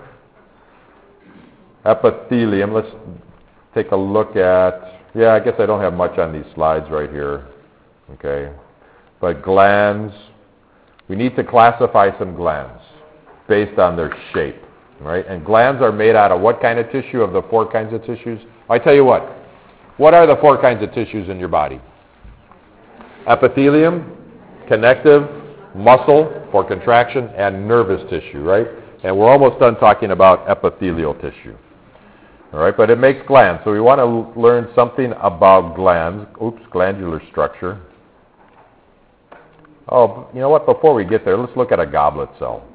S1: epithelium. Let's take a look at, I guess I don't have much on these slides right here. Okay, but glands, we need to classify some glands based on their shape, right? And glands are made out of what kind of tissue of the four kinds of tissues? I tell you what are the four kinds of tissues in your body? Epithelium, connective, muscle for contraction, and nervous tissue, right? And we're almost done talking about epithelial tissue. All right, but it makes glands. So we want to learn something about glands. Glandular structure. Oh, you know what? Before we get there, let's look at a goblet cell.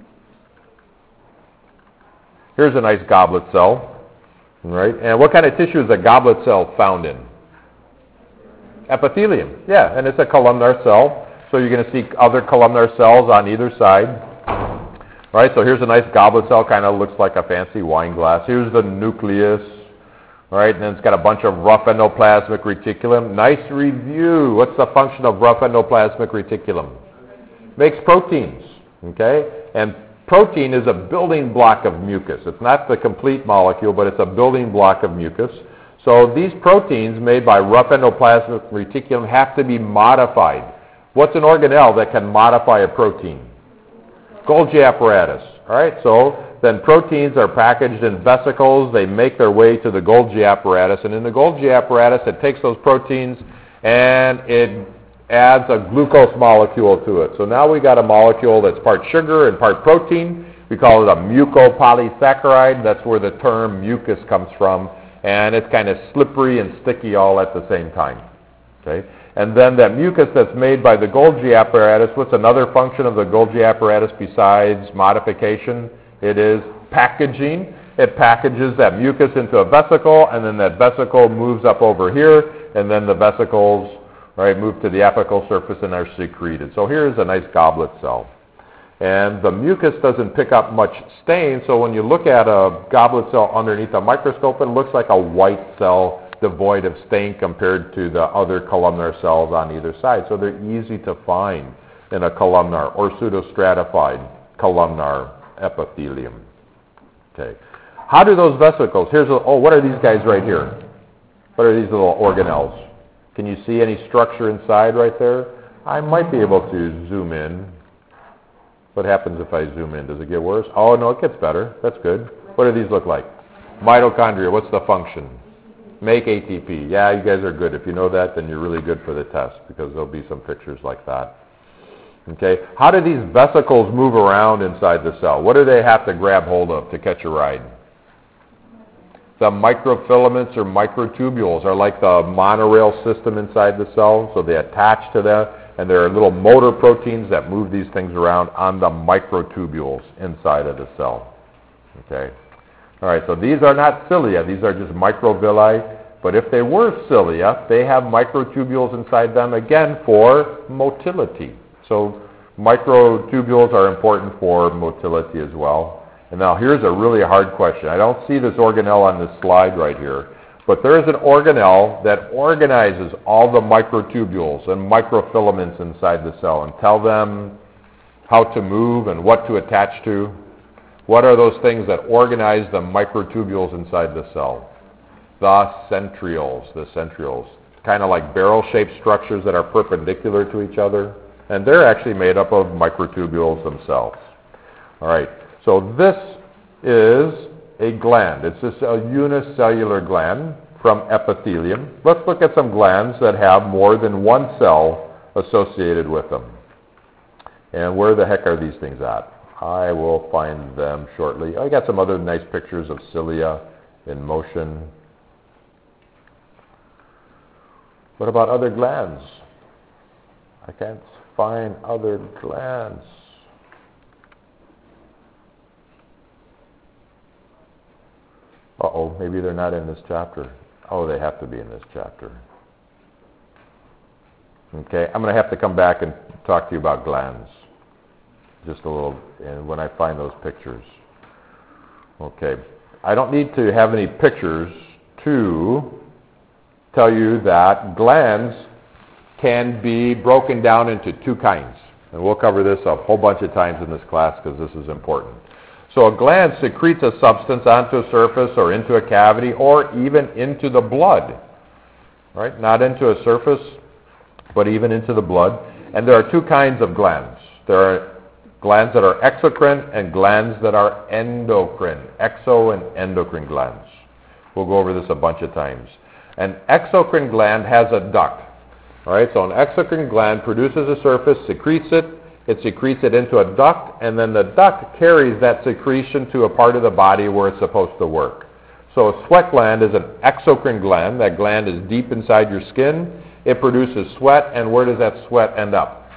S1: Here's a nice goblet cell, right? And what kind of tissue is a goblet cell found in? Epithelium. Yeah, and it's a columnar cell. So you're going to see other columnar cells on either side. Right, so here's a nice goblet cell, kind of looks like a fancy wine glass. Here's the nucleus, right, and then it's got a bunch of rough endoplasmic reticulum. Nice review. What's the function of rough endoplasmic reticulum? Makes proteins, okay? And protein is a building block of mucus. It's not the complete molecule, but it's a building block of mucus. So these proteins made by rough endoplasmic reticulum have to be modified. What's an organelle that can modify a protein? Golgi apparatus, all right? So then proteins are packaged in vesicles. They make their way to the Golgi apparatus. And in the Golgi apparatus, it takes those proteins and it adds a glucose molecule to it. So now we got a molecule that's part sugar and part protein. We call it a mucopolysaccharide. That's where the term mucus comes from. And it's kind of slippery and sticky all at the same time, okay? And then that mucus that's made by the Golgi apparatus, what's another function of the Golgi apparatus besides modification? It is packaging. It packages that mucus into a vesicle, and then that vesicle moves up over here, and then the vesicles, right, move to the apical surface and are secreted. So here's a nice goblet cell. And the mucus doesn't pick up much stain, so when you look at a goblet cell underneath a microscope, it looks like a white cell devoid of stain compared to the other columnar cells on either side. So they're easy to find in a columnar or pseudostratified columnar epithelium. Okay. How do those vesicles, what are these guys right here? What are these little organelles? Can you see any structure inside right there? I might be able to zoom in. What happens if I zoom in? Does it get worse? Oh, no, it gets better. That's good. What do these look like? Mitochondria. What's the function? Make ATP. Yeah, you guys are good. If you know that, then you're really good for the test because there'll be some pictures like that. Okay. How do these vesicles move around inside the cell? What do they have to grab hold of to catch a ride? The microfilaments or microtubules are like the monorail system inside the cell, so they attach to that, and there are little motor proteins that move these things around on the microtubules inside of the cell. Okay. All right, so these are not cilia. These are just microvilli. But if they were cilia, they have microtubules inside them, again, for motility. So microtubules are important for motility as well. And now here's a really hard question. I don't see this organelle on this slide right here. But there is an organelle that organizes all the microtubules and microfilaments inside the cell and tell them how to move and what to attach to. What are those things that organize the microtubules inside the cell? The centrioles. The centrioles. Kind of like barrel-shaped structures that are perpendicular to each other. And they're actually made up of microtubules themselves. All right. So this is a gland. It's just a unicellular gland from epithelium. Let's look at some glands that have more than one cell associated with them. And where the heck are these things at? I will find them shortly. I got some other nice pictures of cilia in motion. What about other glands? I can't find other glands. Uh-oh, maybe they're not in this chapter. Oh, they have to be in this chapter. Okay, I'm going to have to come back and talk to you about glands. Just a little, and when I find those pictures. Okay, I don't need to have any pictures to tell you that glands can be broken down into two kinds. And we'll cover this a whole bunch of times in this class because this is important. So a gland secretes a substance onto a surface or into a cavity or even into the blood. Right? Not into a surface, but even into the blood. And there are two kinds of glands. There are glands that are exocrine and glands that are endocrine. Exo and endocrine glands. We'll go over this a bunch of times. An exocrine gland has a duct. All right, so an exocrine gland produces a surface, secretes it into a duct, and then the duct carries that secretion to a part of the body where it's supposed to work. So a sweat gland is an exocrine gland. That gland is deep inside your skin. It produces sweat, and where does that sweat end up?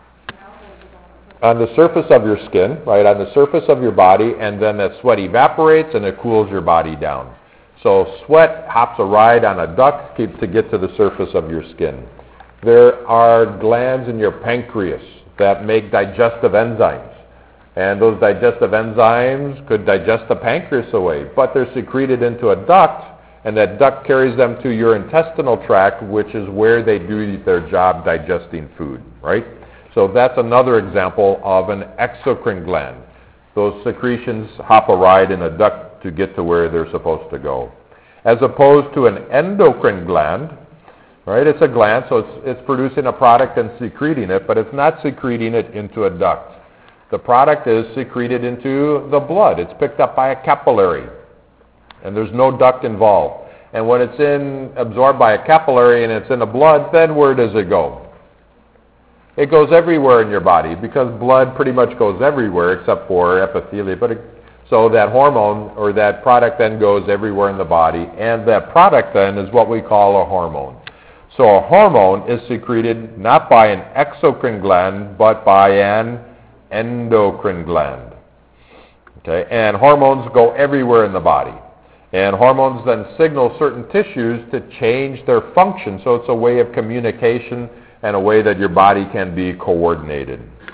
S1: On the surface of your skin, right, on the surface of your body, and then that sweat evaporates and it cools your body down. So sweat hops a ride on a duct to get to the surface of your skin. There are glands in your pancreas that make digestive enzymes. And those digestive enzymes could digest the pancreas away, but they're secreted into a duct, and that duct carries them to your intestinal tract, which is where they do their job digesting food, right? So that's another example of an exocrine gland. Those secretions hop a ride in a duct to get to where they're supposed to go. As opposed to an endocrine gland, right? It's a gland, so it's producing a product and secreting it, but it's not secreting it into a duct. The product is secreted into the blood. It's picked up by a capillary, and there's no duct involved. And when it's absorbed by a capillary and it's in the blood, then where does it go? It goes everywhere in your body because blood pretty much goes everywhere except for epithelia. So that hormone or that product then goes everywhere in the body, and that product then is what we call a hormone. So a hormone is secreted not by an exocrine gland, but by an endocrine gland. Okay, and hormones go everywhere in the body. And hormones then signal certain tissues to change their function. So it's a way of communication and a way that your body can be coordinated.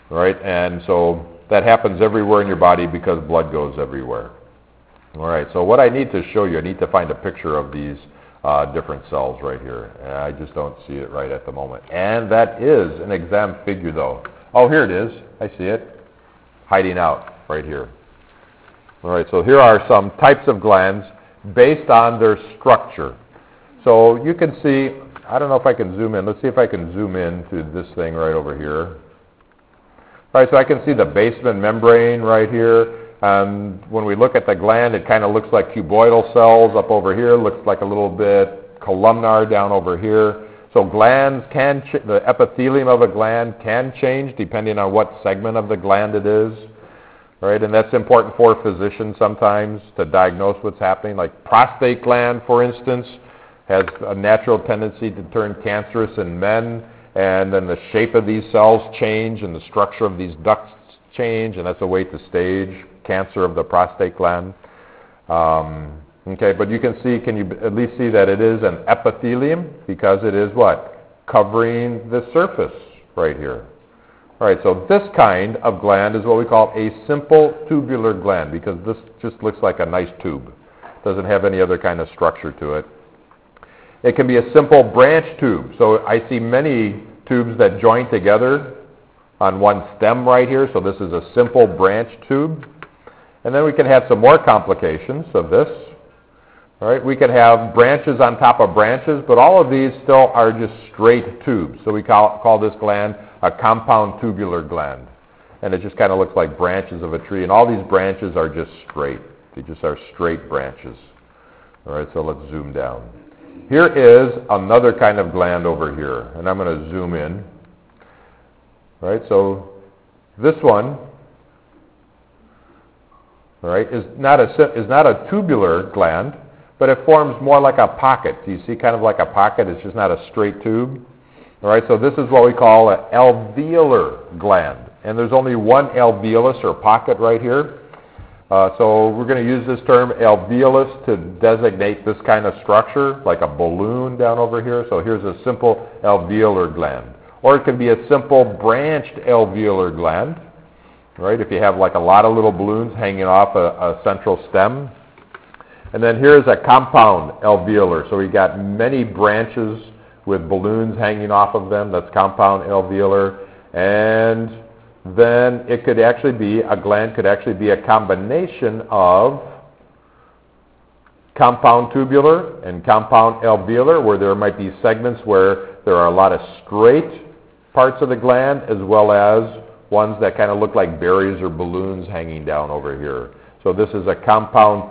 S1: right? And so that happens everywhere in your body because blood goes everywhere. All right, so what I need to show you, I need to find a picture of these different cells right here. I just don't see it right at the moment. And that is an exam figure, though. Oh, here it is. I see it. Hiding out right here. All right, so here are some types of glands based on their structure. So you can see, I don't know if I can zoom in. Let's see if I can zoom in to this thing right over here. All right, so I can see the basement membrane right here. And when we look at the gland, it kind of looks like cuboidal cells up over here. Looks like a little bit columnar down over here. So glands can, the epithelium of a gland can change depending on what segment of the gland it is. Right, and that's important for physicians sometimes to diagnose what's happening. Like prostate gland, for instance, has a natural tendency to turn cancerous in men, and then the shape of these cells change and the structure of these ducts change, and that's a way to stage cancer of the prostate gland. Okay, but you can see, can you at least see that it is an epithelium because it is what? Covering the surface right here. All right, so this kind of gland is what we call a simple tubular gland because this just looks like a nice tube. Doesn't have any other kind of structure to it. It can be a simple branch tube. So I see many tubes that join together on one stem right here. So this is a simple branch tube. And then we can have some more complications of this. All right, we could have branches on top of branches, but all of these still are just straight tubes. So we call this gland a compound tubular gland. And it just kind of looks like branches of a tree. And all these branches are just straight. They just are straight branches. All right, so let's zoom down. Here is another kind of gland over here. And I'm going to zoom in. All right, so this one, all right, is not a tubular gland, but it forms more like a pocket. Do you see kind of like a pocket? It's just not a straight tube. All right, so this is what we call an alveolar gland. And there's only one alveolus or pocket right here. So we're going to use this term alveolus to designate this kind of structure, like a balloon down over here. So here's a simple alveolar gland. Or it can be a simple branched alveolar gland, right, if you have like a lot of little balloons hanging off a central stem. And then here's a compound alveolar. So we got many branches with balloons hanging off of them. That's compound alveolar. And then it could actually be, a gland could actually be a combination of compound tubular and compound alveolar, where there might be segments where there are a lot of straight parts of the gland as well as ones that kind of look like berries or balloons hanging down over here. So this is a compound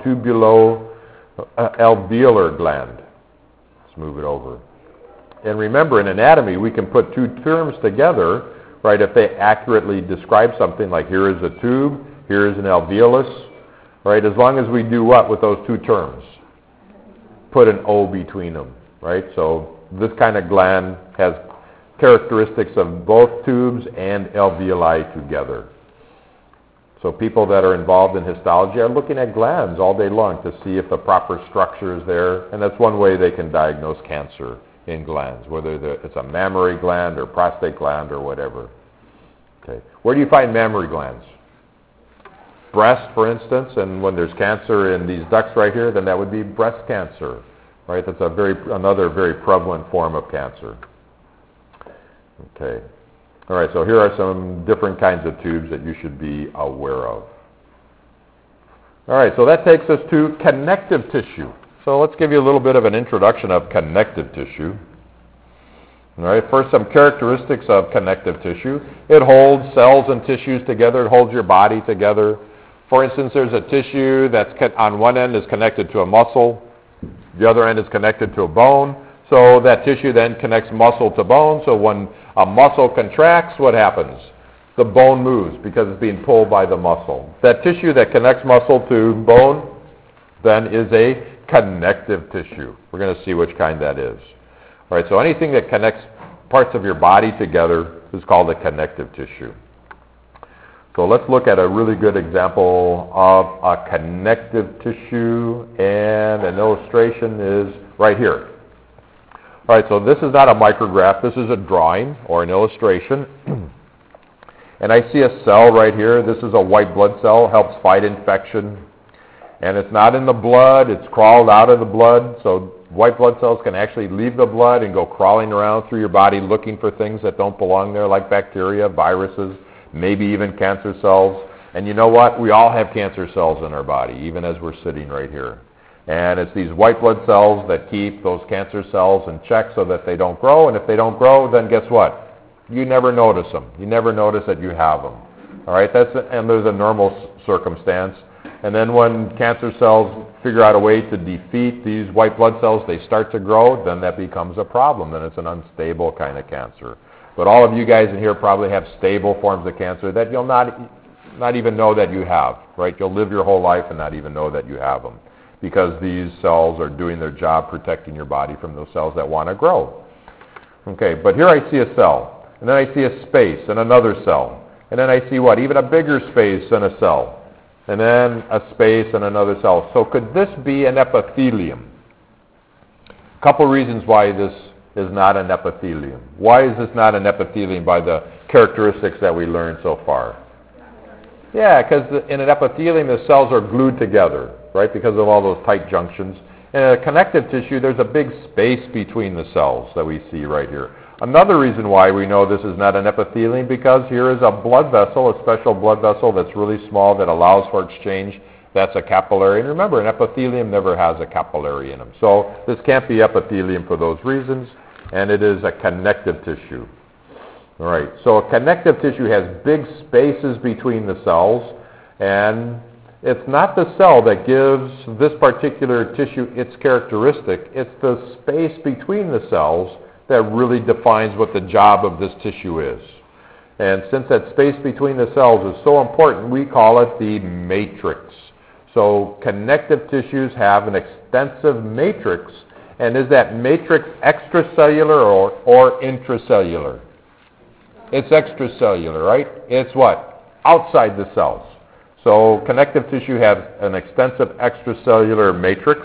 S1: tubulo-alveolar gland. Let's move it over. And remember, in anatomy, we can put two terms together, right, if they accurately describe something, like here is a tube, here is an alveolus, right, as long as we do what with those two terms? Put an O between them, right? So this kind of gland has characteristics of both tubes and alveoli together. So people that are involved in histology are looking at glands all day long to see if the proper structure is there, and that's one way they can diagnose cancer in glands, whether it's a mammary gland or prostate gland or whatever. Okay. Where do you find mammary glands? Breast, for instance, and when there's cancer in these ducts right here, then that would be breast cancer, right? That's another very prevalent form of cancer. Okay. All right, so here are some different kinds of tubes that you should be aware of. All right, so that takes us to connective tissue. So let's give you a little bit of an introduction of connective tissue. All right, first, some characteristics of connective tissue. It holds cells and tissues together. It holds your body together. For instance, there's a tissue that's on one end is connected to a muscle. The other end is connected to a bone. So that tissue then connects muscle to bone. So when a muscle contracts, what happens? The bone moves because it's being pulled by the muscle. That tissue that connects muscle to bone then is a connective tissue. We're going to see which kind that is. All right, so anything that connects parts of your body together is called a connective tissue. So let's look at a really good example of a connective tissue, and an illustration is right here. All right, so this is not a micrograph. This is a drawing or an illustration. And I see a cell right here. This is a white blood cell, helps fight infection. And it's not in the blood, it's crawled out of the blood. So white blood cells can actually leave the blood and go crawling around through your body looking for things that don't belong there, like bacteria, viruses, maybe even cancer cells. And you know what? We all have cancer cells in our body, even as we're sitting right here. And it's these white blood cells that keep those cancer cells in check so that they don't grow. And if they don't grow, then guess what? You never notice them. You never notice that you have them. All right? And there's a normal circumstance. And then when cancer cells figure out a way to defeat these white blood cells, they start to grow, then that becomes a problem. Then it's an unstable kind of cancer. But all of you guys in here probably have stable forms of cancer that you'll not even know that you have, right? You'll live your whole life and not even know that you have them because these cells are doing their job protecting your body from those cells that want to grow. Okay, but here I see a cell, and then I see a space and another cell, and then I see what? Even a bigger space and a cell. And then a space and another cell. So could this be an epithelium? A couple reasons why this is not an epithelium. Why is this not an epithelium by the characteristics that we learned so far? Yeah, because in an epithelium the cells are glued together, right, because of all those tight junctions. In a connective tissue there's a big space between the cells that we see right here. Another reason why we know this is not an epithelium, because here is a blood vessel, a special blood vessel that's really small that allows for exchange. That's a capillary. And remember, an epithelium never has a capillary in them. So this can't be epithelium for those reasons, and it is a connective tissue. All right, so a connective tissue has big spaces between the cells, and it's not the cell that gives this particular tissue its characteristic. It's the space between the cells that really defines what the job of this tissue is. And since that space between the cells is so important, we call it the matrix. So connective tissues have an extensive matrix, and is that matrix extracellular or intracellular? It's extracellular, right? It's what? Outside the cells. So connective tissue has an extensive extracellular matrix,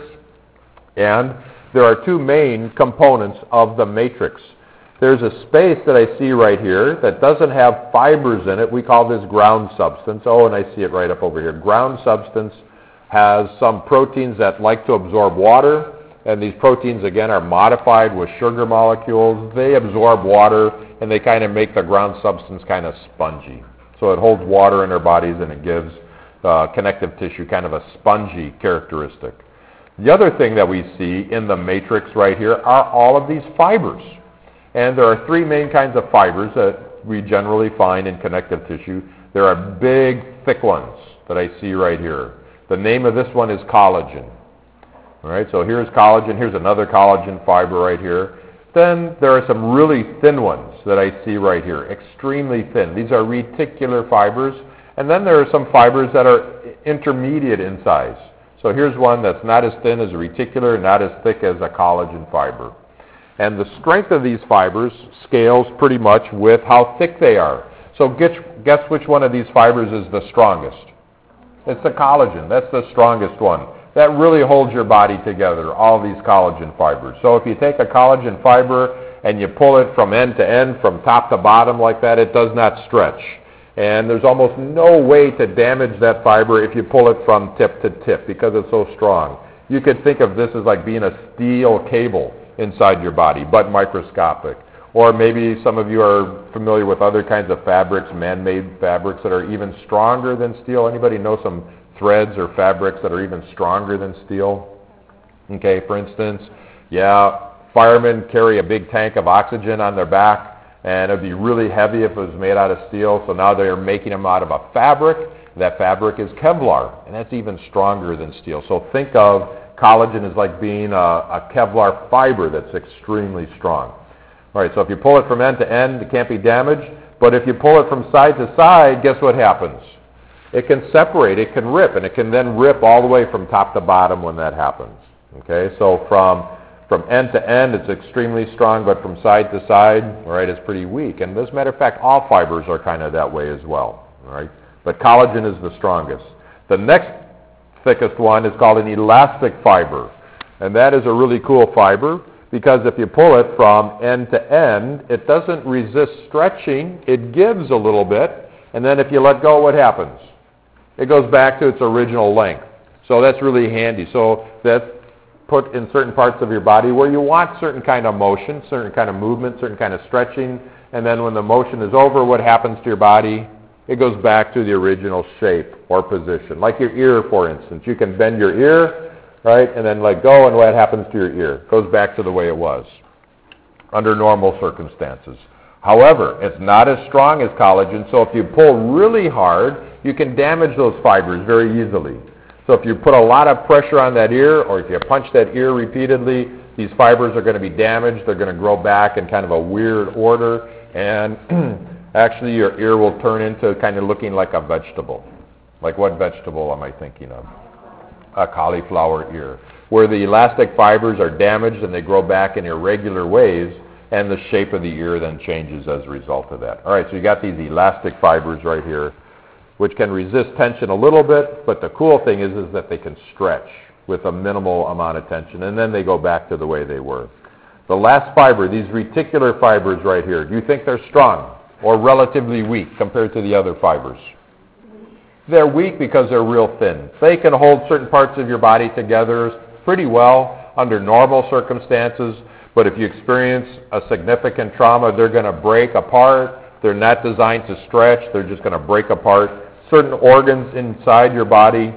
S1: and there are two main components of the matrix. There's a space that I see right here that doesn't have fibers in it. We call this ground substance. Oh, and I see it right up over here. Ground substance has some proteins that like to absorb water, and these proteins, again, are modified with sugar molecules. They absorb water, and they kind of make the ground substance kind of spongy. So it holds water in our bodies, and it gives connective tissue kind of a spongy characteristic. The other thing that we see in the matrix right here are all of these fibers. And there are three main kinds of fibers that we generally find in connective tissue. There are big, thick ones that I see right here. The name of this one is collagen. All right, so here's collagen. Here's another collagen fiber right here. Then there are some really thin ones that I see right here, extremely thin. These are reticular fibers. And then there are some fibers that are intermediate in size. So here's one that's not as thin as a reticular, not as thick as a collagen fiber. And the strength of these fibers scales pretty much with how thick they are. So guess which one of these fibers is the strongest? It's the collagen. That's the strongest one. That really holds your body together, all these collagen fibers. So if you take a collagen fiber and you pull it from end to end, from top to bottom like that, it does not stretch. And there's almost no way to damage that fiber if you pull it from tip to tip because it's so strong. You could think of this as like being a steel cable inside your body, but microscopic. Or maybe some of you are familiar with other kinds of fabrics, man-made fabrics that are even stronger than steel. Anybody know some threads or fabrics that are even stronger than steel? Okay, for instance, firemen carry a big tank of oxygen on their back, and it would be really heavy if it was made out of steel. So now they're making them out of a fabric. That fabric is Kevlar, and that's even stronger than steel. So think of collagen as like being a Kevlar fiber that's extremely strong. All right, so if you pull it from end to end, it can't be damaged. But if you pull it from side to side, guess what happens? It can separate, it can rip, and it can then rip all the way from top to bottom when that happens. Okay, so from end to end, it's extremely strong, but from side to side, all right, it's pretty weak. And as a matter of fact, all fibers are kind of that way as well. All right, but collagen is the strongest. The next thickest one is called an elastic fiber, and that is a really cool fiber because if you pull it from end to end, it doesn't resist stretching. It gives a little bit, And then if you let go, what happens? It goes back to its original length. So that's really handy. So that's put in certain parts of your body where you want certain kind of motion, certain kind of movement, certain kind of stretching. And then when the motion is over, what happens to your body? It goes back to the original shape or position. Like your ear, for instance. You can bend your ear, right, and then let go, and what happens to your ear? It goes back to the way it was under normal circumstances. However, it's not as strong as collagen, so if you pull really hard, you can damage those fibers very easily. So if you put a lot of pressure on that ear, or if you punch that ear repeatedly, these fibers are going to be damaged. They're going to grow back in kind of a weird order, and actually your ear will turn into kind of looking like a vegetable. Like what vegetable am I thinking of? A cauliflower ear, where the elastic fibers are damaged and they grow back in irregular ways, and the shape of the ear then changes as a result of that. All right, so you got these elastic fibers right here, which can resist tension a little bit, but the cool thing is that they can stretch with a minimal amount of tension, and then they go back to the way they were. The last fiber, these reticular fibers right here, do you think they're strong or relatively weak compared to the other fibers? They're weak because they're real thin. They can hold certain parts of your body together pretty well under normal circumstances, but if you experience a significant trauma, they're going to break apart. They're not designed to stretch. They're just going to break apart. Certain organs inside your body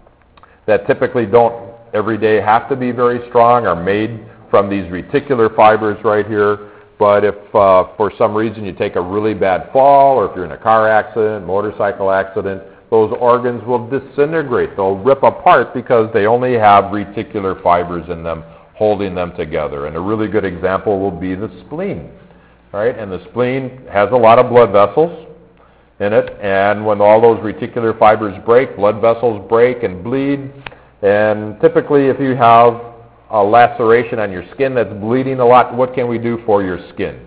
S1: that typically don't every day have to be very strong are made from these reticular fibers right here. But if for some reason you take a really bad fall, or if you're in a car accident, motorcycle accident, those organs will disintegrate. They'll rip apart because they only have reticular fibers in them holding them together. And a really good example will be the spleen. Right? And the spleen has a lot of blood vessels in it, and when all those reticular fibers break, blood vessels break and bleed. And typically if you have a laceration on your skin that's bleeding a lot, what can we do for your skin?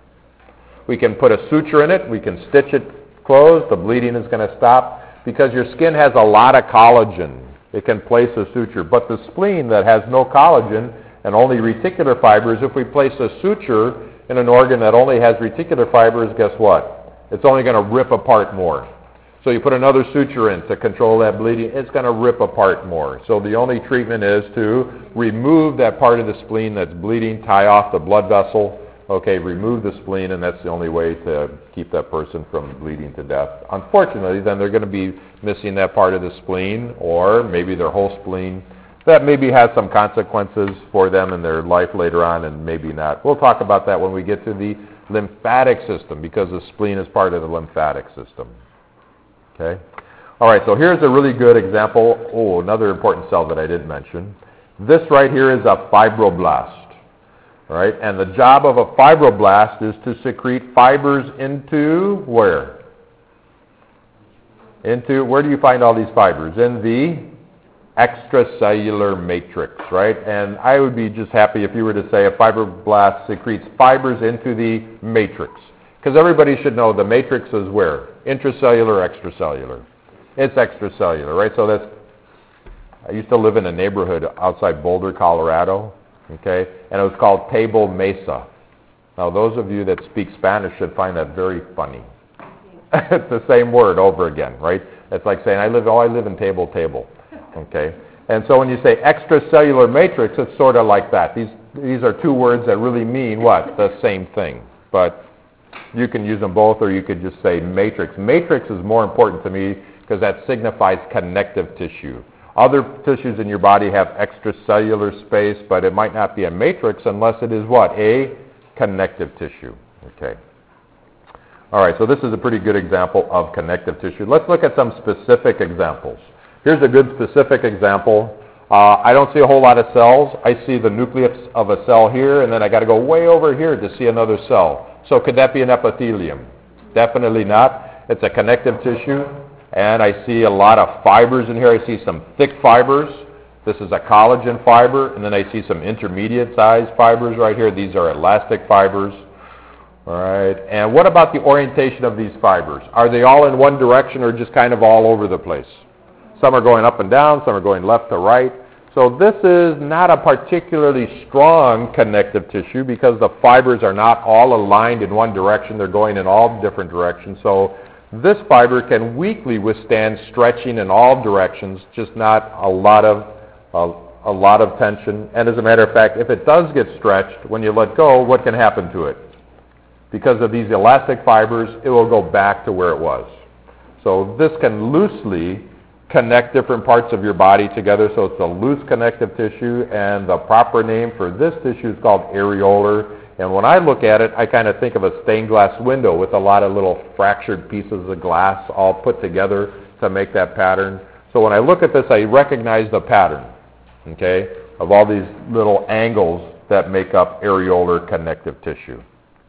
S1: We can put a suture in it, we can stitch it closed, the bleeding is going to stop because your skin has a lot of collagen. It can place a suture. But the spleen that has no collagen and only reticular fibers, if we place a suture in an organ that only has reticular fibers, guess what? It's only going to rip apart more. So you put another suture in to control that bleeding, it's going to rip apart more. So the only treatment is to remove that part of the spleen that's bleeding, tie off the blood vessel, okay, remove the spleen, and that's the only way to keep that person from bleeding to death. Unfortunately, then they're going to be missing that part of the spleen, or maybe their whole spleen. That maybe has some consequences for them in their life later on, and maybe not. We'll talk about that when we get to the lymphatic system, because the spleen is part of the lymphatic system. Okay? All right, so here's a really good example. Oh, another important cell that I didn't mention. This right here is a fibroblast. All right? And the job of a fibroblast is to secrete fibers into where? Where do you find all these fibers? In the extracellular matrix, right? And I would be just happy if you were to say a fibroblast secretes fibers into the matrix. Because everybody should know the matrix is where? Intracellular, extracellular. It's extracellular, right? So I used to live in a neighborhood outside Boulder, Colorado, okay? And it was called Table Mesa. Now, those of you that speak Spanish should find that very funny. It's the same word over again, right? It's like saying, I live in table. Okay, and so when you say extracellular matrix, it's sort of like that. These are two words that really mean what? The same thing. But you can use them both, or you could just say matrix. Matrix is more important to me because that signifies connective tissue. Other tissues in your body have extracellular space, but it might not be a matrix unless it is what? A connective tissue. Okay. All right, so this is a pretty good example of connective tissue. Let's look at some specific examples. Here's a good specific example. I don't see a whole lot of cells. I see the nucleus of a cell here, and then I got to go way over here to see another cell. So could that be an epithelium? Definitely not. It's a connective tissue, and I see a lot of fibers in here. I see some thick fibers. This is a collagen fiber, and then I see some intermediate-sized fibers right here. These are elastic fibers. All right. And what about the orientation of these fibers? Are they all in one direction or just kind of all over the place? Some are going up and down, some are going left to right. So this is not a particularly strong connective tissue because the fibers are not all aligned in one direction. They're going in all different directions. So This fiber can weakly withstand stretching in all directions, just not a lot of tension. And as a matter of fact, if it does get stretched, when you let go, what can happen to it? Because of these elastic fibers, it will go back to where it was. So this can loosely connect different parts of your body together, so it's a loose connective tissue, and the proper name for this tissue is called areolar. And when I look at it, I kind of think of a stained glass window with a lot of little fractured pieces of glass all put together to make that pattern. So when I look at this, I recognize the pattern, okay, of all these little angles that make up areolar connective tissue.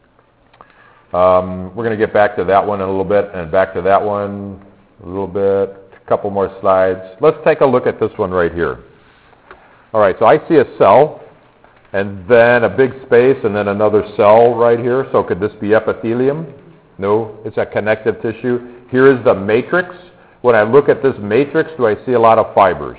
S1: We're going to get back to that one in a little bit, and back to that one a little bit. A couple more slides. Let's take a look at this one right here. All right, so I see a cell, and then a big space, and then another cell right here. So could this be epithelium? No, it's a connective tissue. Here is the matrix. When I look at this matrix, do I see a lot of fibers?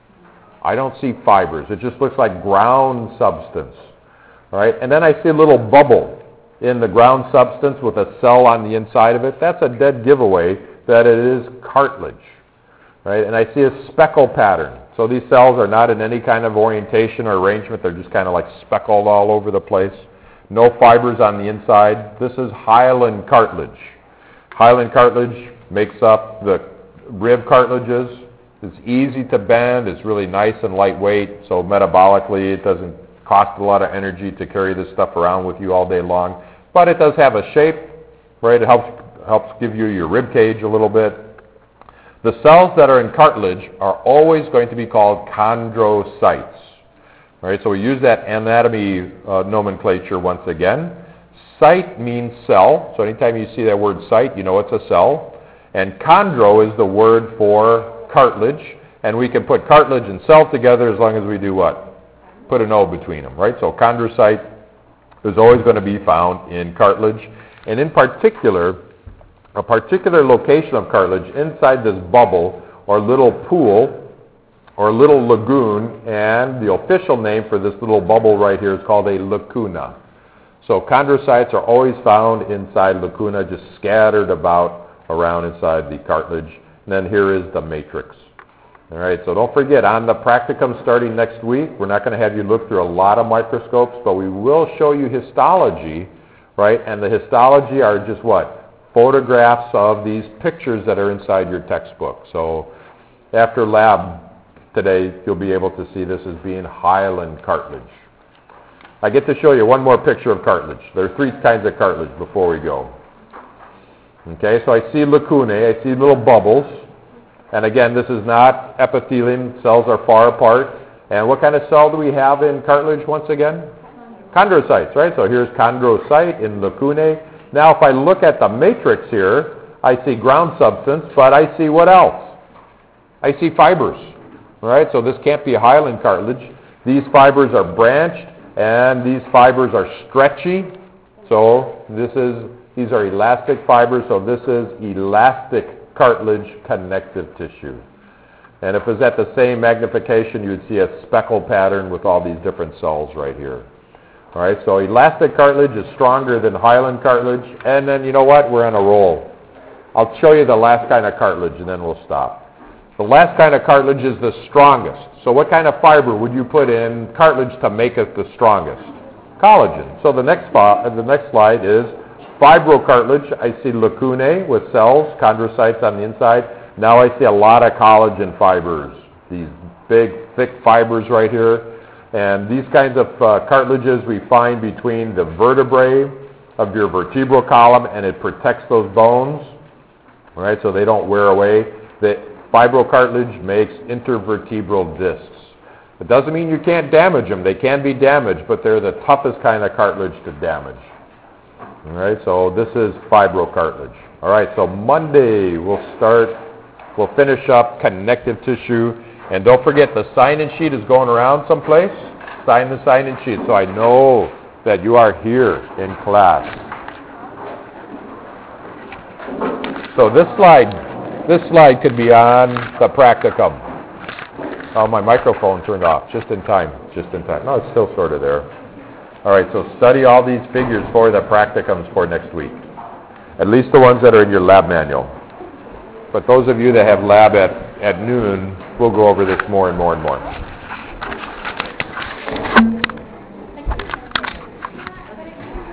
S1: I don't see fibers. It just looks like ground substance. All right, and then I see a little bubble in the ground substance with a cell on the inside of it. That's a dead giveaway that it is cartilage. Right? And I see a speckle pattern. So these cells are not in any kind of orientation or arrangement. They're just kind of like speckled all over the place. No fibers on the inside. This is hyaline cartilage. Hyaline cartilage makes up the rib cartilages. It's easy to bend. It's really nice and lightweight. So metabolically, it doesn't cost a lot of energy to carry this stuff around with you all day long. But it does have a shape, right? It helps give you your rib cage a little bit. The cells that are in cartilage are always going to be called chondrocytes. Right? So we use that anatomy nomenclature once again. Cyte means cell. So anytime you see that word cyte, you know it's a cell. And chondro is the word for cartilage. And we can put cartilage and cell together as long as we do what? Put an O between them, right? So chondrocyte is always going to be found in cartilage. And in particular, a particular location of cartilage inside this bubble or little pool or little lagoon, and the official name for this little bubble right here is called a lacuna. So chondrocytes are always found inside lacuna, just scattered about around inside the cartilage. And then here is the matrix. All right, so don't forget, on the practicum starting next week, we're not going to have you look through a lot of microscopes, but we will show you histology, right? And the histology are just what? Photographs of these pictures that are inside your textbook. So after lab today, you'll be able to see this as being hyaline cartilage. I get to show you one more picture of cartilage. There are three kinds of cartilage before we go. Okay, so I see lacunae, I see little bubbles. And again, this is not epithelium. Cells are far apart. And what kind of cell do we have in cartilage once again? Chondrocytes, right? So here's chondrocyte in lacunae. Now, if I look at the matrix here, I see ground substance, but I see what else? I see fibers, right? So this can't be hyaline cartilage. These fibers are branched, and these fibers are stretchy. So these are elastic fibers, so this is elastic cartilage connective tissue. And if it was at the same magnification, you would see a speckle pattern with all these different cells right here. All right, so elastic cartilage is stronger than hyaline cartilage. And then, you know what? We're on a roll. I'll show you the last kind of cartilage, and then we'll stop. The last kind of cartilage is the strongest. So what kind of fiber would you put in cartilage to make it the strongest? Collagen. So the next slide is fibrocartilage. I see lacunae with cells, chondrocytes on the inside. Now I see a lot of collagen fibers, these big, thick fibers right here. And these kinds of cartilages we find between the vertebrae of your vertebral column, and it protects those bones, right, so they don't wear away. The fibrocartilage makes intervertebral discs. It doesn't mean you can't damage them. They can be damaged, but they're the toughest kind of cartilage to damage. All right, so this is fibrocartilage. All right, so Monday we'll finish up connective tissue. And don't forget, the sign-in sheet is going around someplace. Sign the sign-in sheet so I know that you are here in class. So this slide could be on the practicum. Oh, my microphone turned off just in time. No, it's still sort of there. All right, so study all these figures for the practicums for next week. At least the ones that are in your lab manual. But those of you that have lab at noon, we'll go over this more and more and more.